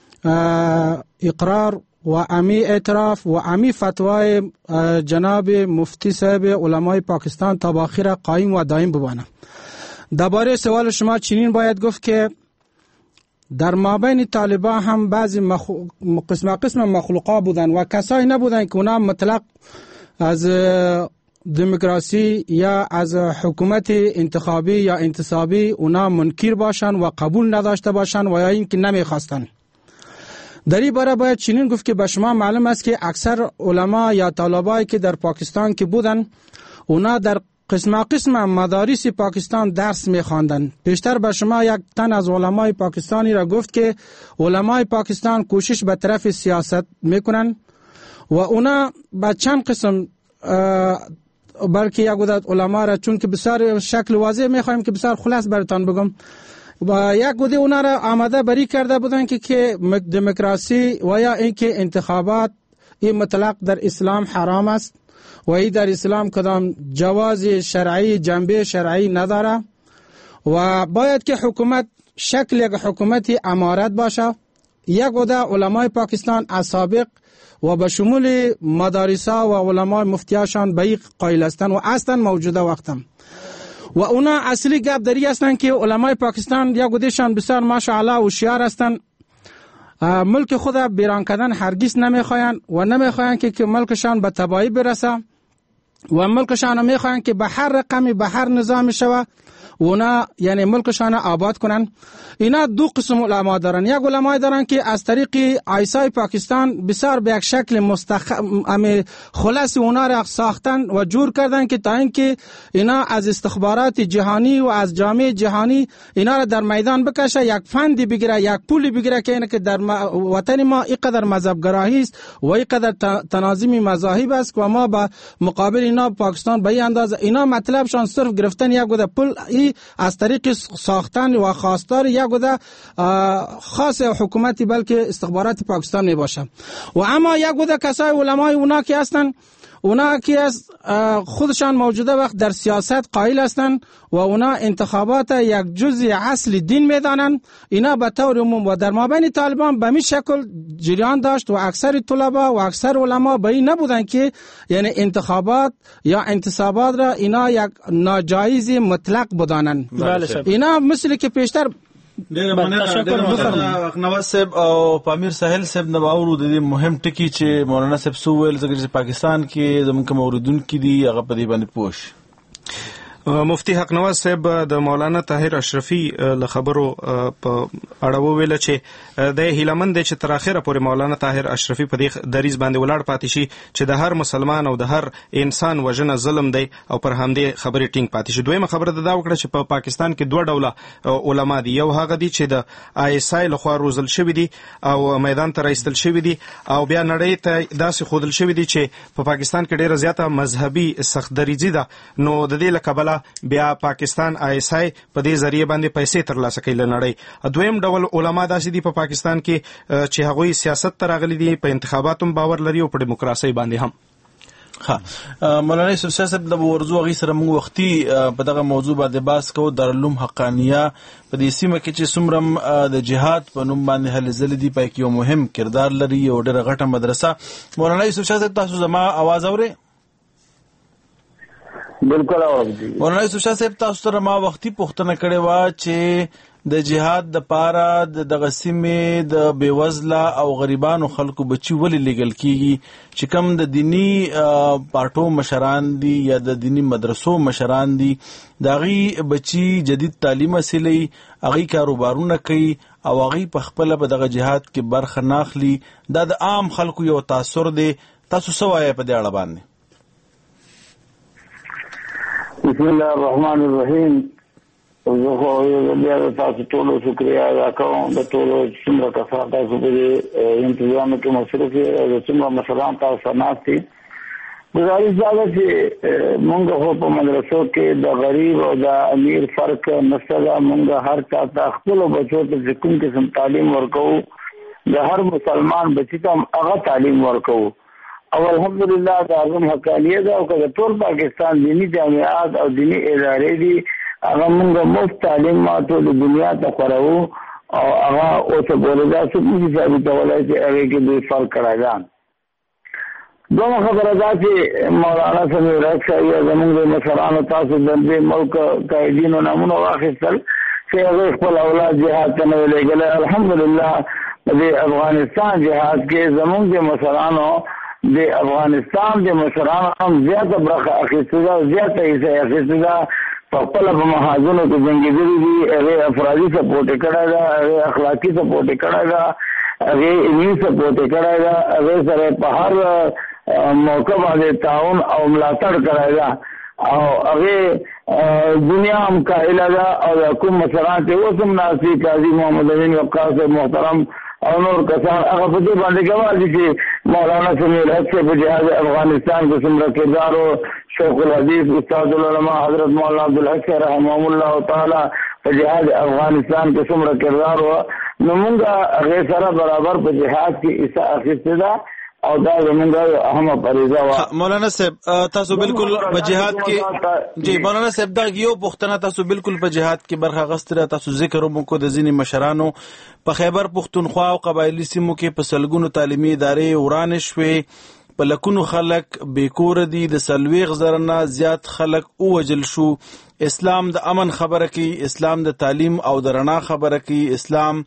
اقرار و امی اعتراف و امی فتوای جناب مفتی صاحب علمای پاکستان تا به آخر قائم و دائم بمانه. درباره سوال شما چنین باید گفت که در مابین طالبان هم بعضی قسم مخلوقا بودن و کسایی نبودن که اونا مطلق از دموکراسی یا از حکومت انتخابی یا انتصابی اونا منکر باشن و قبول نداشته باشن و یا اینکه نمیخواستن. در این باره باید چنین گفت که به شما معلوم است که اکثر علما یا طالبایی که در پاکستان که بودن اونا در قسم مدارس پاکستان درس می‌خواندند. پیشتر به شما یک تن از علمای پاکستانی را گفت که علمای پاکستان کوشش به طرف سیاست میکنن و اونا به چند قسم بلکه یک عدد علما را چون که بسیار شکل واضح میخوایم که بسیار خلاص براتان بگم و یک گوده اونا را آماده بری کرده بودن که دموکراسی و یا اینکه انتخابات این مطلق در اسلام حرام است و این در اسلام کدام جواز شرعی جنبه شرعی نداره و باید که حکومت شکل یک حکومت امارت باشه. یک گوده علمای پاکستان از سابق و به شمول مدارسا و علمای مفتیاشان به این قائل هستند و اصلا موجوده وقتم و اونا اصلی گپ داری هستند که علمای پاکستان یک گودهشان بسیار ماشاءالله هوشیار هستند، ملک خود بیران کردن هرگز نمیخواین و نمیخواین که ملکشان به تباهی برسه و ملکشان میخواین که به هر رقمی به هر نظام شوه اونا یعنی ملکشان آباد کنن. اینا دو قسم علما دارن. یک علمای دارن که از طریق آیسای پاکستان بسیار به یک شکل خلاص اونا را ساختن و جور کردن که تا اینکه اینا از استخبارات جهانی و از جامعه جهانی اینا را در میدان بکشه، یک فندی بگیره، یک پولی بگیره که اینه که در وطن ما اینقدر مذهب گراهی است و اینقدر تناظیم مذاهب است و ما با مقابل اینا پاکستان به این اندازه اینا مطلبشان صرف گرفتن یک گوده پول از طریق ساختن و خواستار یک گوده خاص حکومتی بلکه استخبارات پاکستان می باشه. و اما یک گوده کسای علمای اونا که هستن، اونا که از خودشان موجوده وقت در سیاست قائل هستند و اونا انتخابات یک جزء اصلی دین میدانند. اینا به طور عموم و در مابین طالبان به می شکل جریان داشت و اکثر طلبا و اکثر علما به این نبودن که یعنی انتخابات یا انتصابات را اینا یک ناجایز مطلق بدانند. اینا مثل که پیشتر نواز صاحب او پامیر ساحل صاحب نو اورو د مهم ټکی چې مولانا صاحب سو ویل چې پاکستان کې زموږ موردونکو دي هغه په دې باندې پوښ. مفتی حق نواز صاحب د مولانا طاهر اشرفي له خبرو په اړه ویل چې د هیلمن د چې تر اخره پورې مولانا طاهر اشرفي په دې دریز باندې ولاړ پاتې شي چې د هر مسلمان او د هر انسان وژنه ظلم دی او پر همدې خبرې ټینګ پاتې شي. دویمه خبره دا وکړه چې په پاکستان کې دوه ډوله علما دي، یو هغه دي چې د آی اس آی لخوا روزل شوی دي او میدان ته راایستل شوی دي او بیا نړۍ ته داسې خودل شوی دي چې په پاکستان کې ډیره زیاته مذهبي سختدریزي ده. نو د دې لکه بیا پاکستان آی اس آی په دې ذریعہ باندې پیسې ترلاسه کوي لنړی. دویم ډول علما داسې دي په پاکستان کې چې هغوی سیاست ته راغلي دي، په انتخاباتو باور لري او په دیموکراسي باندې هم. مولانا یوسف شاه صاحب د ورزو غي سره موږ وختي په دغه موضوع باندې بحث کوو. دارالعلوم حقانیه په دې سیمه کې چې څومره د جهاد په نوم باندې هلې ځلې دي په کې یو مهم کردار لري او ډېره غټه مدرسه. مولانا یوسف شاه صاحب تاسو زما आवाज اورئ؟ بالکل اورم. مولانا یوسف شاه صاحب تاسو سره ما وختي پوښتنه کړې و چې د جهاد د پاره د غسیمې د بیوزله او غریبانو خلکو بچي ولې لګل کیږي چې کم د دینی پارټو مشران دي یا د دینی مدرسو مشران دي داغي بچي جدید تعلیم حاصلې اغي کاروبارونه کوي او اغي په خپل په دغه جهاد کې برخه ناخلي. دا د عام خلکو یو تاثر دی. تاسو سوای په دې اړه باندې؟ بسم الله الرحمن الرحیم. زه بیا تاسو ټولو شکریا ادا کوم د ټولو څومره کسان تاسو په انتظام کې مصروف دي او څومره مشران تاسو ناستي. گزارش دا ده چې مونږ په مدرسو کې د غریب او د امیر فرق نشته. مونږ هر چا ته خپل بچو ته کوم قسم تعلیم ورکوو، د هر مسلمان بچی ته هغه تعلیم ورکوو او الحمدلله د اعظم حقانیه ده او که ټول پاکستان دینی جامعات او دینی ادارې دي هغه موږ مفت تعلیم ټول دنیا ته خورو او هغه اوسه بولدا څه موږ ثابتولای چې هغه کې دوی فرق کړی ده. دوه خبره ده چې مولانا سمیر راکشا یا زموږ د مشرانو تاسو د دې ملک قائدینو نامونه واخیستل چې هغه خپل اولاد جهاد ته نه لېږل. الحمدلله د افغانستان جهاد کې زموږ د مشرانو د افغانستان د مشرانو هم زیاته برخه اخیستې ده، زیاته حصه اخیستې ده. په خپل په محاذونو کې جنګېدلي دي، هغې افرادي سپورټ یې کړی ده، هغې اخلاقي سپورټ یې کړی ده، هغې علمي سپورټ یې کړی ده، هغې سره په هر موقع باندې تعاون او ملاتړ کړی ده. او هغه دنیا هم قائله ده او کوم مشران چې اوسم ناسي قاضي محمد امین وقاص محترم او نور کسان هغه په دې باندې ګواهی چې مولانا سمیع الحق په جهاد افغانستان کې څومره کردار او شیخ الحدیث استاد العلماء حضرت مولانا عبدالحق رحمه الله تعالی په جهاد افغانستان کې څومره کردار او نو موږ هغه سره برابر په جهاد کې حصہ اخیسته ده او دا زمونږ اهمه فریضه وا. مولانا صاحب تاسو بالکل په جهاد کې جی مولانا صاحب دا یو پښتنه تاسو بالکل په جهاد کې برخه غستره تاسو ذکر وکړو د ځینې مشرانو په خیبر پښتونخوا او قبایلی سیمو کې په سلګونو تعلیمي ادارې وران شوې په لکونو خلک بیکور دي د سلويغ زرنا زیات خلک اوجل شو. اسلام د امن خبره کوي، اسلام د تعلیم او د رڼا خبره کوي، اسلام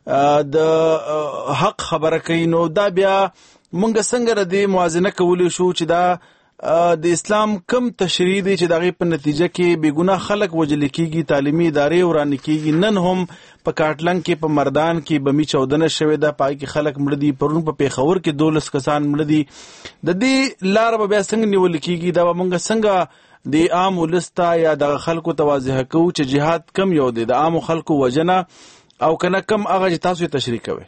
د حق خبره کوي. نو دا بیا مونږ څنګه ردی موازنه کولی شو چې دا د اسلام کم تشریع دی چې دغه په نتیجه کې بیګناه خلک وجل کیږي، تعلیمي ادارې وران کیږي. نن هم په کاټلنګ کې په مردان کې بمی 14 شوه د پای کې خلک مړ دي، پرون په پیښور کې 12 کسان مړ دي. د دې لار به څنګه نیول کیږي دا مونږ څنګه د عام ولستا یا د خلکو توازیه کو چې جهاد کم یو دی د عام خلکو وجنه او کنه کم هغه تاسو تشریح کوي.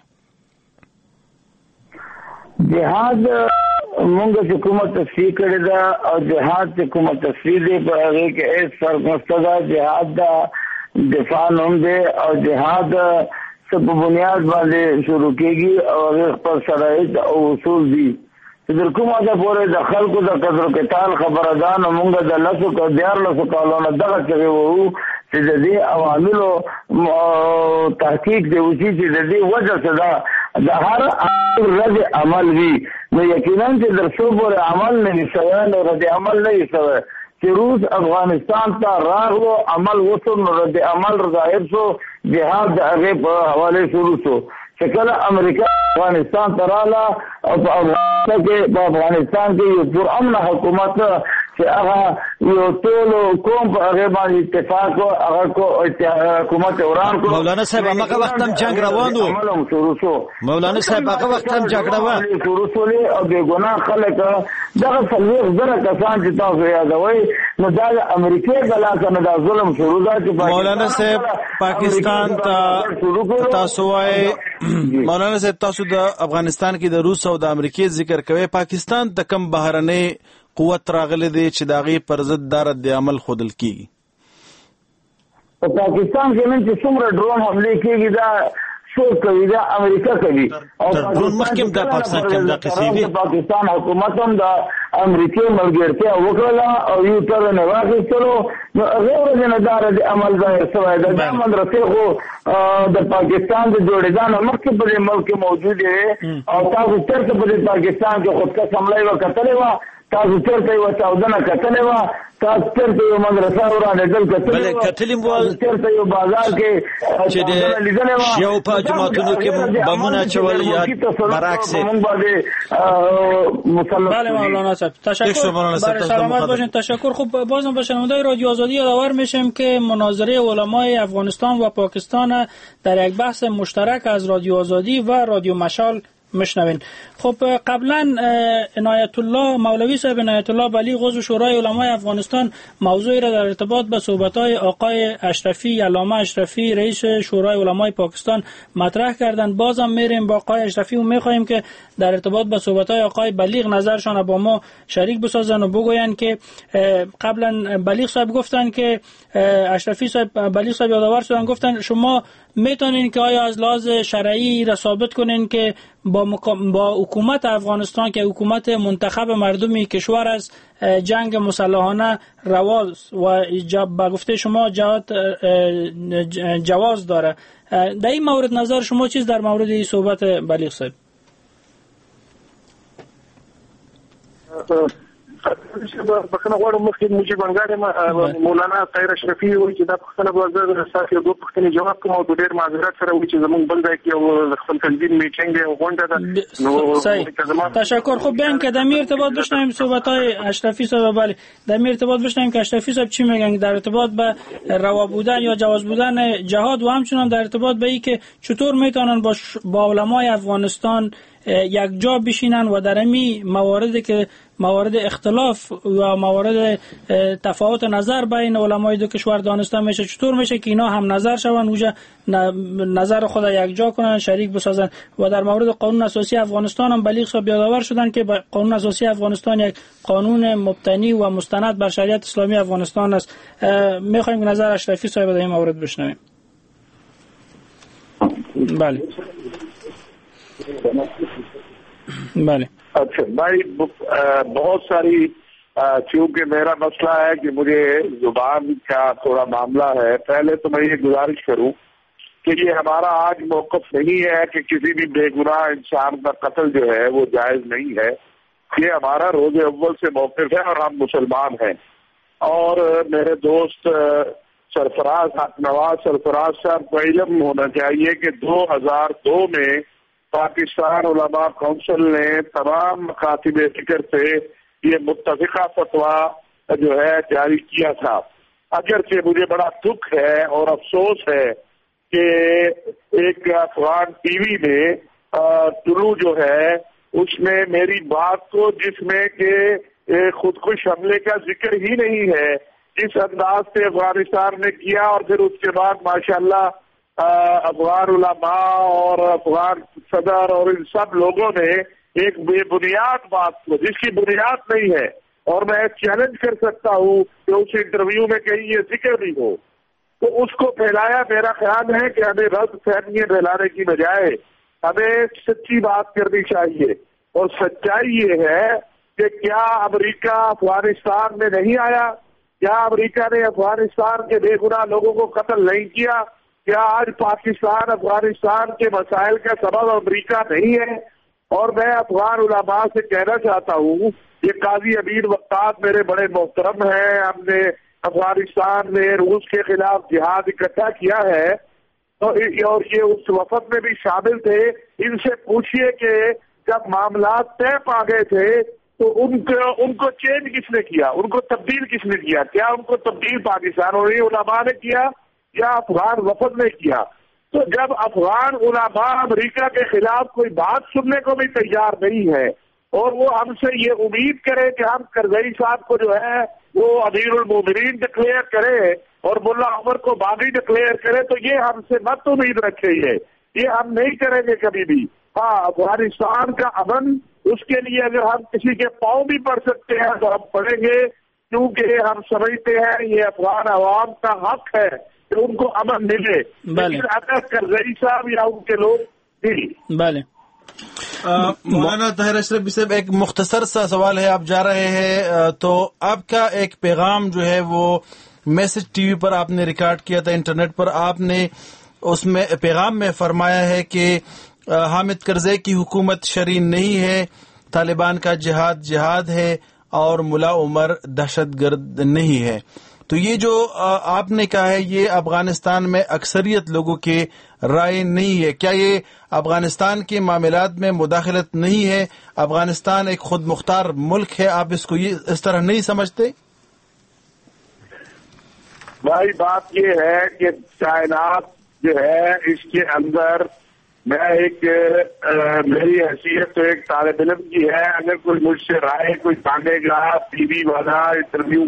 جهاد مونږ چې کومه تفسیر کړی دا او جهاد چې کومه تفسیر دی په هغه کې ایس فرق مستدا جهاد دا دفاع هم دی او جهاد سب بنیاد باندې شروع کیږي او هغه پر شرایط او اصول دي چې در کومه دا پورې د خلکو د قدر او قتال خبردان مونږ د لاسو کو دیار لاسو کالونه دغه چې وو چې د دې عواملو تحقیق دی وسی چې د دې وجه څه د هر رد عمل وی نو یقینا چې در څو پورې عمل نه شوی نو رد عمل نه شوی چې روس افغانستان ته راغلو عمل وسو نو رد عمل ظاهر شو جهاد د هغه په حواله شروع شو چې کله امریکا افغانستان ته رااله او په افغانستان کې یو پر امن حکومت چې هغه یو ټول قوم په هغه باندې اتفاق او هغه کو حکومت وران کو. مولانا صاحب هغه وخت هم جنگ روان و. مولانا صاحب هغه وخت هم جګړه و شروع شوه او بے ګناه خلک دغه څلور زره کسان چې تاسو یادوي نو دا امریکای بلا کنه دا ظلم شروع دا چې مولانا صاحب پاکستان ته تاسو وايي مولانا صاحب تاسو د افغانستان کې د روس او د امریکای ذکر کوي، پاکستان ته کم بهرنۍ قوت راغلی دی چې داغي پر ضد دار د عمل خودل کیږي. په پاکستان کې نن چې څومره ډرون حمله کیږي دا شو کوي دا امریکا کوي او ډرون مخکې د پاکستان کې د قصيدي پاکستان حکومت هم د امریکای ملګرتیا وکړه او یو تر نه واغستلو نو هغه نه دار د عمل ظاهر شوی دا مدرسې خو د پاکستان د جوړېدان مخکې په ملک موجود دی او تاسو ترڅ په پاکستان کې خودکش حمله وکړلې و تاسو چرته یو چاودنه کتلې و تاسو چرته یو مدرسه ورانه دل کتلې و چرته یو بازار کې چې د یو په جماعتونو کې بمونه چول یا برعکس بله مولانا صاحب تشکر سلامت باشین. تشکر. خب بازم به شنوندگان رادیو آزادی یادآور میشم که مناظره علمای افغانستان و پاکستان در یک بحث مشترک از رادیو آزادی و رادیو مشال مشنوین. خب قبلا عنایت الله مولوی صاحب عنایت الله بلیغ عضو شورای علمای افغانستان موضوعی را در ارتباط به صحبت‌های آقای اشرفی علامه اشرفی رئیس شورای علمای پاکستان مطرح کردند. بازم میریم با آقای اشرفی و میخواهیم که در ارتباط به صحبت‌های آقای بلیغ نظرشان با ما شریک بسازن و بگویند که قبلا بلیغ صاحب گفتن که اشرفی صاحب بلیغ صاحب یادآور شدن گفتن شما میتونین که آیا از لحاظ شرعی را ثابت کنین که با حکومت افغانستان که حکومت منتخب مردمی کشور از جنگ مسلحانه رواز و به گفته شما جواز داره. در این مورد نظر شما چیز در مورد این صحبت بلیغ صاحب؟ بخنه غواړم مخکې موجي بنګاړم مولانا طاهر اشرفي وایي چې دا پښتنه به زه تاسو دوه پښتنې جواب کوم او ډېر معذرت سره وایي چې زمونږ بل ځای کې یو خپل تنظیم میټینګ او غونډه ده. نو تشکر. خب بیان که در ارتباط بشنویم صحبت‌های اشرفی صاحب. بله در ارتباط بشنویم که اشرفی صاحب چی میگن در ارتباط به روا بودن یا جواز بودن جهاد و همچنان در ارتباط به این که چطور میتونن با علمای افغانستان یک جا بشینن و در امی مواردی که موارد اختلاف و موارد تفاوت نظر بین علمای دو کشور دانسته میشه، چطور میشه که اینا هم نظر شون وجه نظر خود یک جا کنن، شریک بسازن. و در مورد قانون اساسی افغانستان هم بلیغ صاحب یادآور شدن که قانون اساسی افغانستان یک قانون مبتنی و مستند بر شریعت اسلامی افغانستان است. میخوایم که نظر اشرفی صاحب در این مورد بشنویم. بله بله. اچھا بھائی، بہت ساری چونکہ میرا مسئلہ ہے کہ مجھے زبان کا تھوڑا معاملہ ہے، پہلے تو میں یہ گزارش کروں کہ یہ ہمارا آج موقف نہیں ہے کہ کسی بھی بے گناہ انسان کا قتل جو ہے وہ جائز نہیں ہے. یہ ہمارا روز اول سے موقف ہے اور ہم مسلمان ہیں. اور میرے دوست سرفراز نواز سرفراز صاحب کو علم ہونا چاہیے کہ 2002 میں پاکستان علماء کونسل نے تمام مکاتب فکر سے یہ متفقہ فتویٰ جو ہے جاری کیا تھا. اگرچہ مجھے بڑا دکھ ہے اور افسوس ہے کہ ایک افغان ٹی وی میں طلوع جو ہے اس میں میری بات کو، جس میں کہ خودکش حملے کا ذکر ہی نہیں ہے، جس انداز سے افغانستان نے کیا، اور پھر اس کے بعد ماشاءاللہ افغان علماء اور افغان صدر اور ان سب لوگوں نے ایک بے بنیاد بات کو، جس کی بنیاد نہیں ہے، اور میں چیلنج کر سکتا ہوں کہ اس انٹرویو میں کہیں یہ ذکر نہیں ہو، تو اس کو پھیلایا. میرا خیال ہے کہ ہمیں غلط فہمیاں پھیلانے کی بجائے ہمیں سچی بات کرنی چاہیے. اور سچائی یہ ہے کہ کیا امریکہ افغانستان میں نہیں آیا؟ کیا امریکہ نے افغانستان کے بے گناہ لوگوں کو قتل نہیں کیا؟ کیا آج پاکستان افغانستان کے مسائل کا سبب امریکہ نہیں ہے؟ اور میں افغان علماء سے کہنا چاہتا ہوں، یہ قاضی امیر وقات میرے بڑے محترم ہیں، ہم نے افغانستان میں روس کے خلاف جہاد اکٹھا کیا ہے، اور یہ اس وفد میں بھی شامل تھے. ان سے پوچھئے کہ جب معاملات طے پا گئے تھے تو ان کو چینج کس نے کیا، ان کو تبدیل کس نے کیا؟ کیا ان کو تبدیل پاکستان اور علماء نے کیا یا افغان وفد نے کیا؟ تو جب افغان علماء امریکہ کے خلاف کوئی بات سننے کو بھی تیار نہیں ہے، اور وہ ہم سے یہ امید کرے کہ ہم کرزئی صاحب کو جو ہے وہ امیر المومنین ڈکلیئر کرے اور ملا عمر کو باغی ڈکلیئر کرے، تو یہ ہم سے مت امید رکھے. یہ ہم نہیں کریں گے کبھی بھی. ہاں، افغانستان کا امن، اس کے لیے اگر ہم کسی کے پاؤں بھی پڑ سکتے ہیں تو ہم پڑیں گے، کیونکہ ہم سمجھتے ہیں یہ افغان عوام کا حق ہے کہ ان کو امن ملے. لیکن اگر کرزئی صاحب یا ان کے لوگ بله مولانا طاہر اشرفی صاحب، ایک مختصر سا سوال ہے. آپ جا رہے ہیں تو آپ کا ایک پیغام جو ہے وہ میسج ٹی وی پر آپ نے ریکارڈ کیا تھا، انٹرنیٹ پر آپ نے اس میں پیغام میں فرمایا ہے کہ حامد کرزئی کی حکومت شرعی نہیں ہے، طالبان کا جہاد جہاد ہے اور ملا عمر دہشت گرد نہیں ہے. تو یہ جو آپ نے کہا ہے یہ افغانستان میں اکثریت لوگوں کی رائے نہیں ہے. کیا یہ افغانستان کے معاملات میں مداخلت نہیں ہے؟ افغانستان ایک خود مختار ملک ہے، آپ اس کو اس طرح نہیں سمجھتے؟ بھائی بات یہ ہے کہ کائنات جو ہے اس کے اندر میں میری حیثیت تو ایک طالب علم کی ہے. اگر کوئی مجھ سے رائے کوئی مانگے گا، ٹی وی والا انٹرویو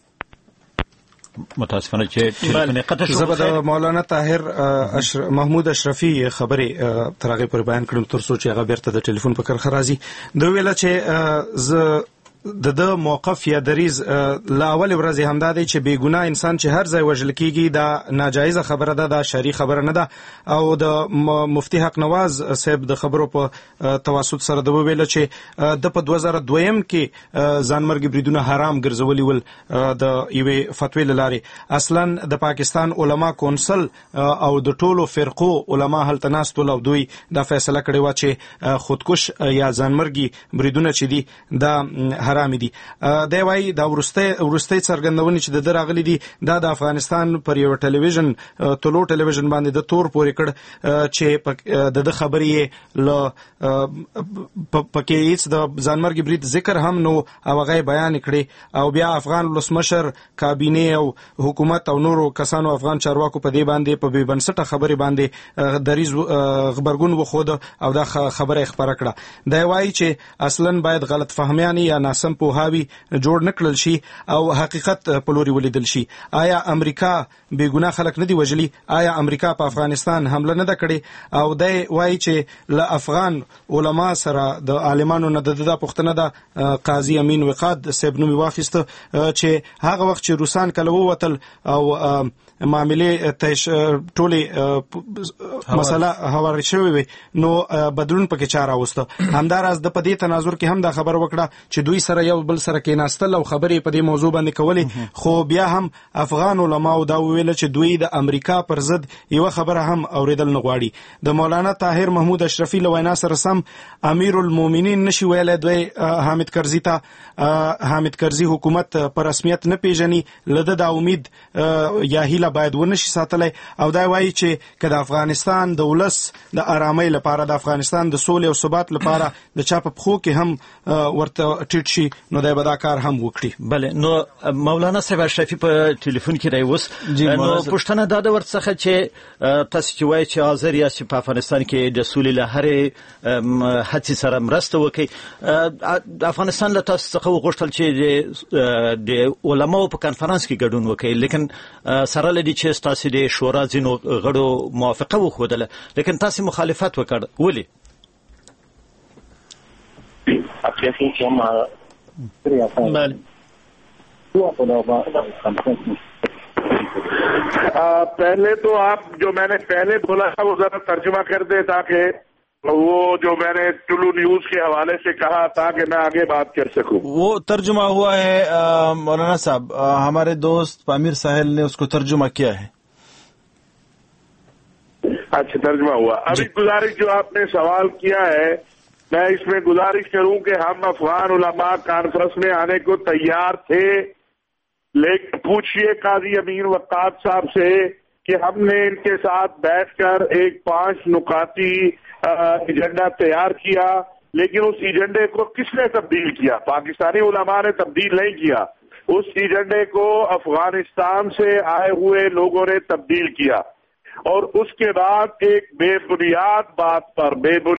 زبر مولانا طاهر محمود اشرفي خبري ترغه پر بیان کړم تر څو چې هغه بیرته د ټلیفون په کرخه راځي. دوی ویل چې د موقف یا دریز لا اول ورځ همدا دی چې بے ګناه انسان چې هر ځای وژل کیږي دا ناجایزه خبره ده، دا شرعي خبره نه ده. او د مفتی حق نواز صاحب د خبرو په توسط سره د ویل چې د په 2002 کې ځانمرګي بریدونه حرام ګرځولي ول د یوې فتوی لاري. اصلا د پاکستان علما کونسل او د ټولو فرقو علما هل تناستول او دوی دا فیصله کړې و چې خودکش یا ځانمرګي بریدونه چې دي دا نارامي دي. دی وايي دا ورسته څرګندونې چې د راغلي دي دا د افغانستان پر یو ټلویزیون طلوع ټلویزیون باندې د تور پورې کړ چې د خبرې ل پکې هیڅ د ځانمرګي برید ذکر هم نو او هغه بیان کړي او بیا افغان ولسمشر کابینه او حکومت او نورو کسانو افغان چارواکو په دې باندې په بې بنسټه خبرې باندې دریز خبرګون وخود او دا خبره خبره کړه. دا وايي چې اصلا باید غلط فهمیان یا ناسم پوهاوی جوړ نکړل شي او حقیقت په لوري ولیدل شي. آیا امریکا بے ګناه خلک نه دی وژلي؟ آیا امریکا په افغانستان حمله نه ده کړې؟ او دا وايي چې له افغان علما سره د عالمانو نه د پښتنه د قاضي امین وقاد صاحب نوم واخیسته چې هغه وخت چې روسان کله ووتل او معاملې ټولې مسله هواري شوې وي نو بدلون پکې چاره راوسته. همداراز د پدې تناظر کې هم دا خبر وکړه چې دوی سره یو بل سره کېناستل او خبرې په دې موضوع باندې کولې، خو بیا هم افغان علماء دا ویل چې دوی د امریکا پر ضد یو خبره هم اوریدل نه غواړي. د مولانا طاهر محمود اشرفي له وینا سره سم امیر المؤمنین نشي ویلای دوی حامد کرزي ته حامد کرزي حکومت پر رسمیت نه پیژني، لده دا امید یا هیله باید ونشي ساتلی. او دا وایي چې که د افغانستان د ولس د آرامۍ لپاره، د افغانستان د سولې او ثبات لپاره د چا په پښو کې هم ورته ټیټ شي نو دی به دا کار هم وکړي. بله، نو مولانا صاحب اشرفي په ټلیفون کې دی اوس. نو پوښتنه دا ده ورڅخه چې تاسو چې وایي چې حاضر یاست په افغانستان کې د سولې له هرې هڅې سره مرسته وکړي. د افغانستان له تاسو څخه وغوښتل چې د علماو په کنفرانس کې ګډون وکړي، لیکن سره لدی چې تاسو د شورا ځینو غړو موافقه وښودله، لیکن تاسو مخالفت وکړ. ولې؟ पहले तो आप जो मैंने पहले बोला था वो जरा तर्जुमा कर दे ताकि वो जो मैंने टुलू न्यूज के हवाले से कहा था कि मैं आगे बात कर सकूं। वो तर्जुमा हुआ है मौलाना साहब, हमारे दोस्त पामिर साहिल ने उसको तर्जुमा किया है। अच्छा, तर्जुमा हुआ। अभी गुजारिश जो आपने सवाल किया है, मैं इसमें गुजारिश करूं कि हम अफगान उलमा कॉन्फ्रेंस में आने को तैयार थे, लेकिन पूछिए काजी अमीन वक्काद साहब से कि हमने इनके साथ बैठकर एक 5 नुकाती एजेंडा तैयार किया, लेकिन उस एजेंडे को किसने तब्दील किया? पाकिस्तानी उलमा ने तब्दील नहीं किया। उस एजेंडे को अफगानिस्तान से आए हुए लोगों ने तब्दील किया और उसके बाद एक बेबुनियाद बात पर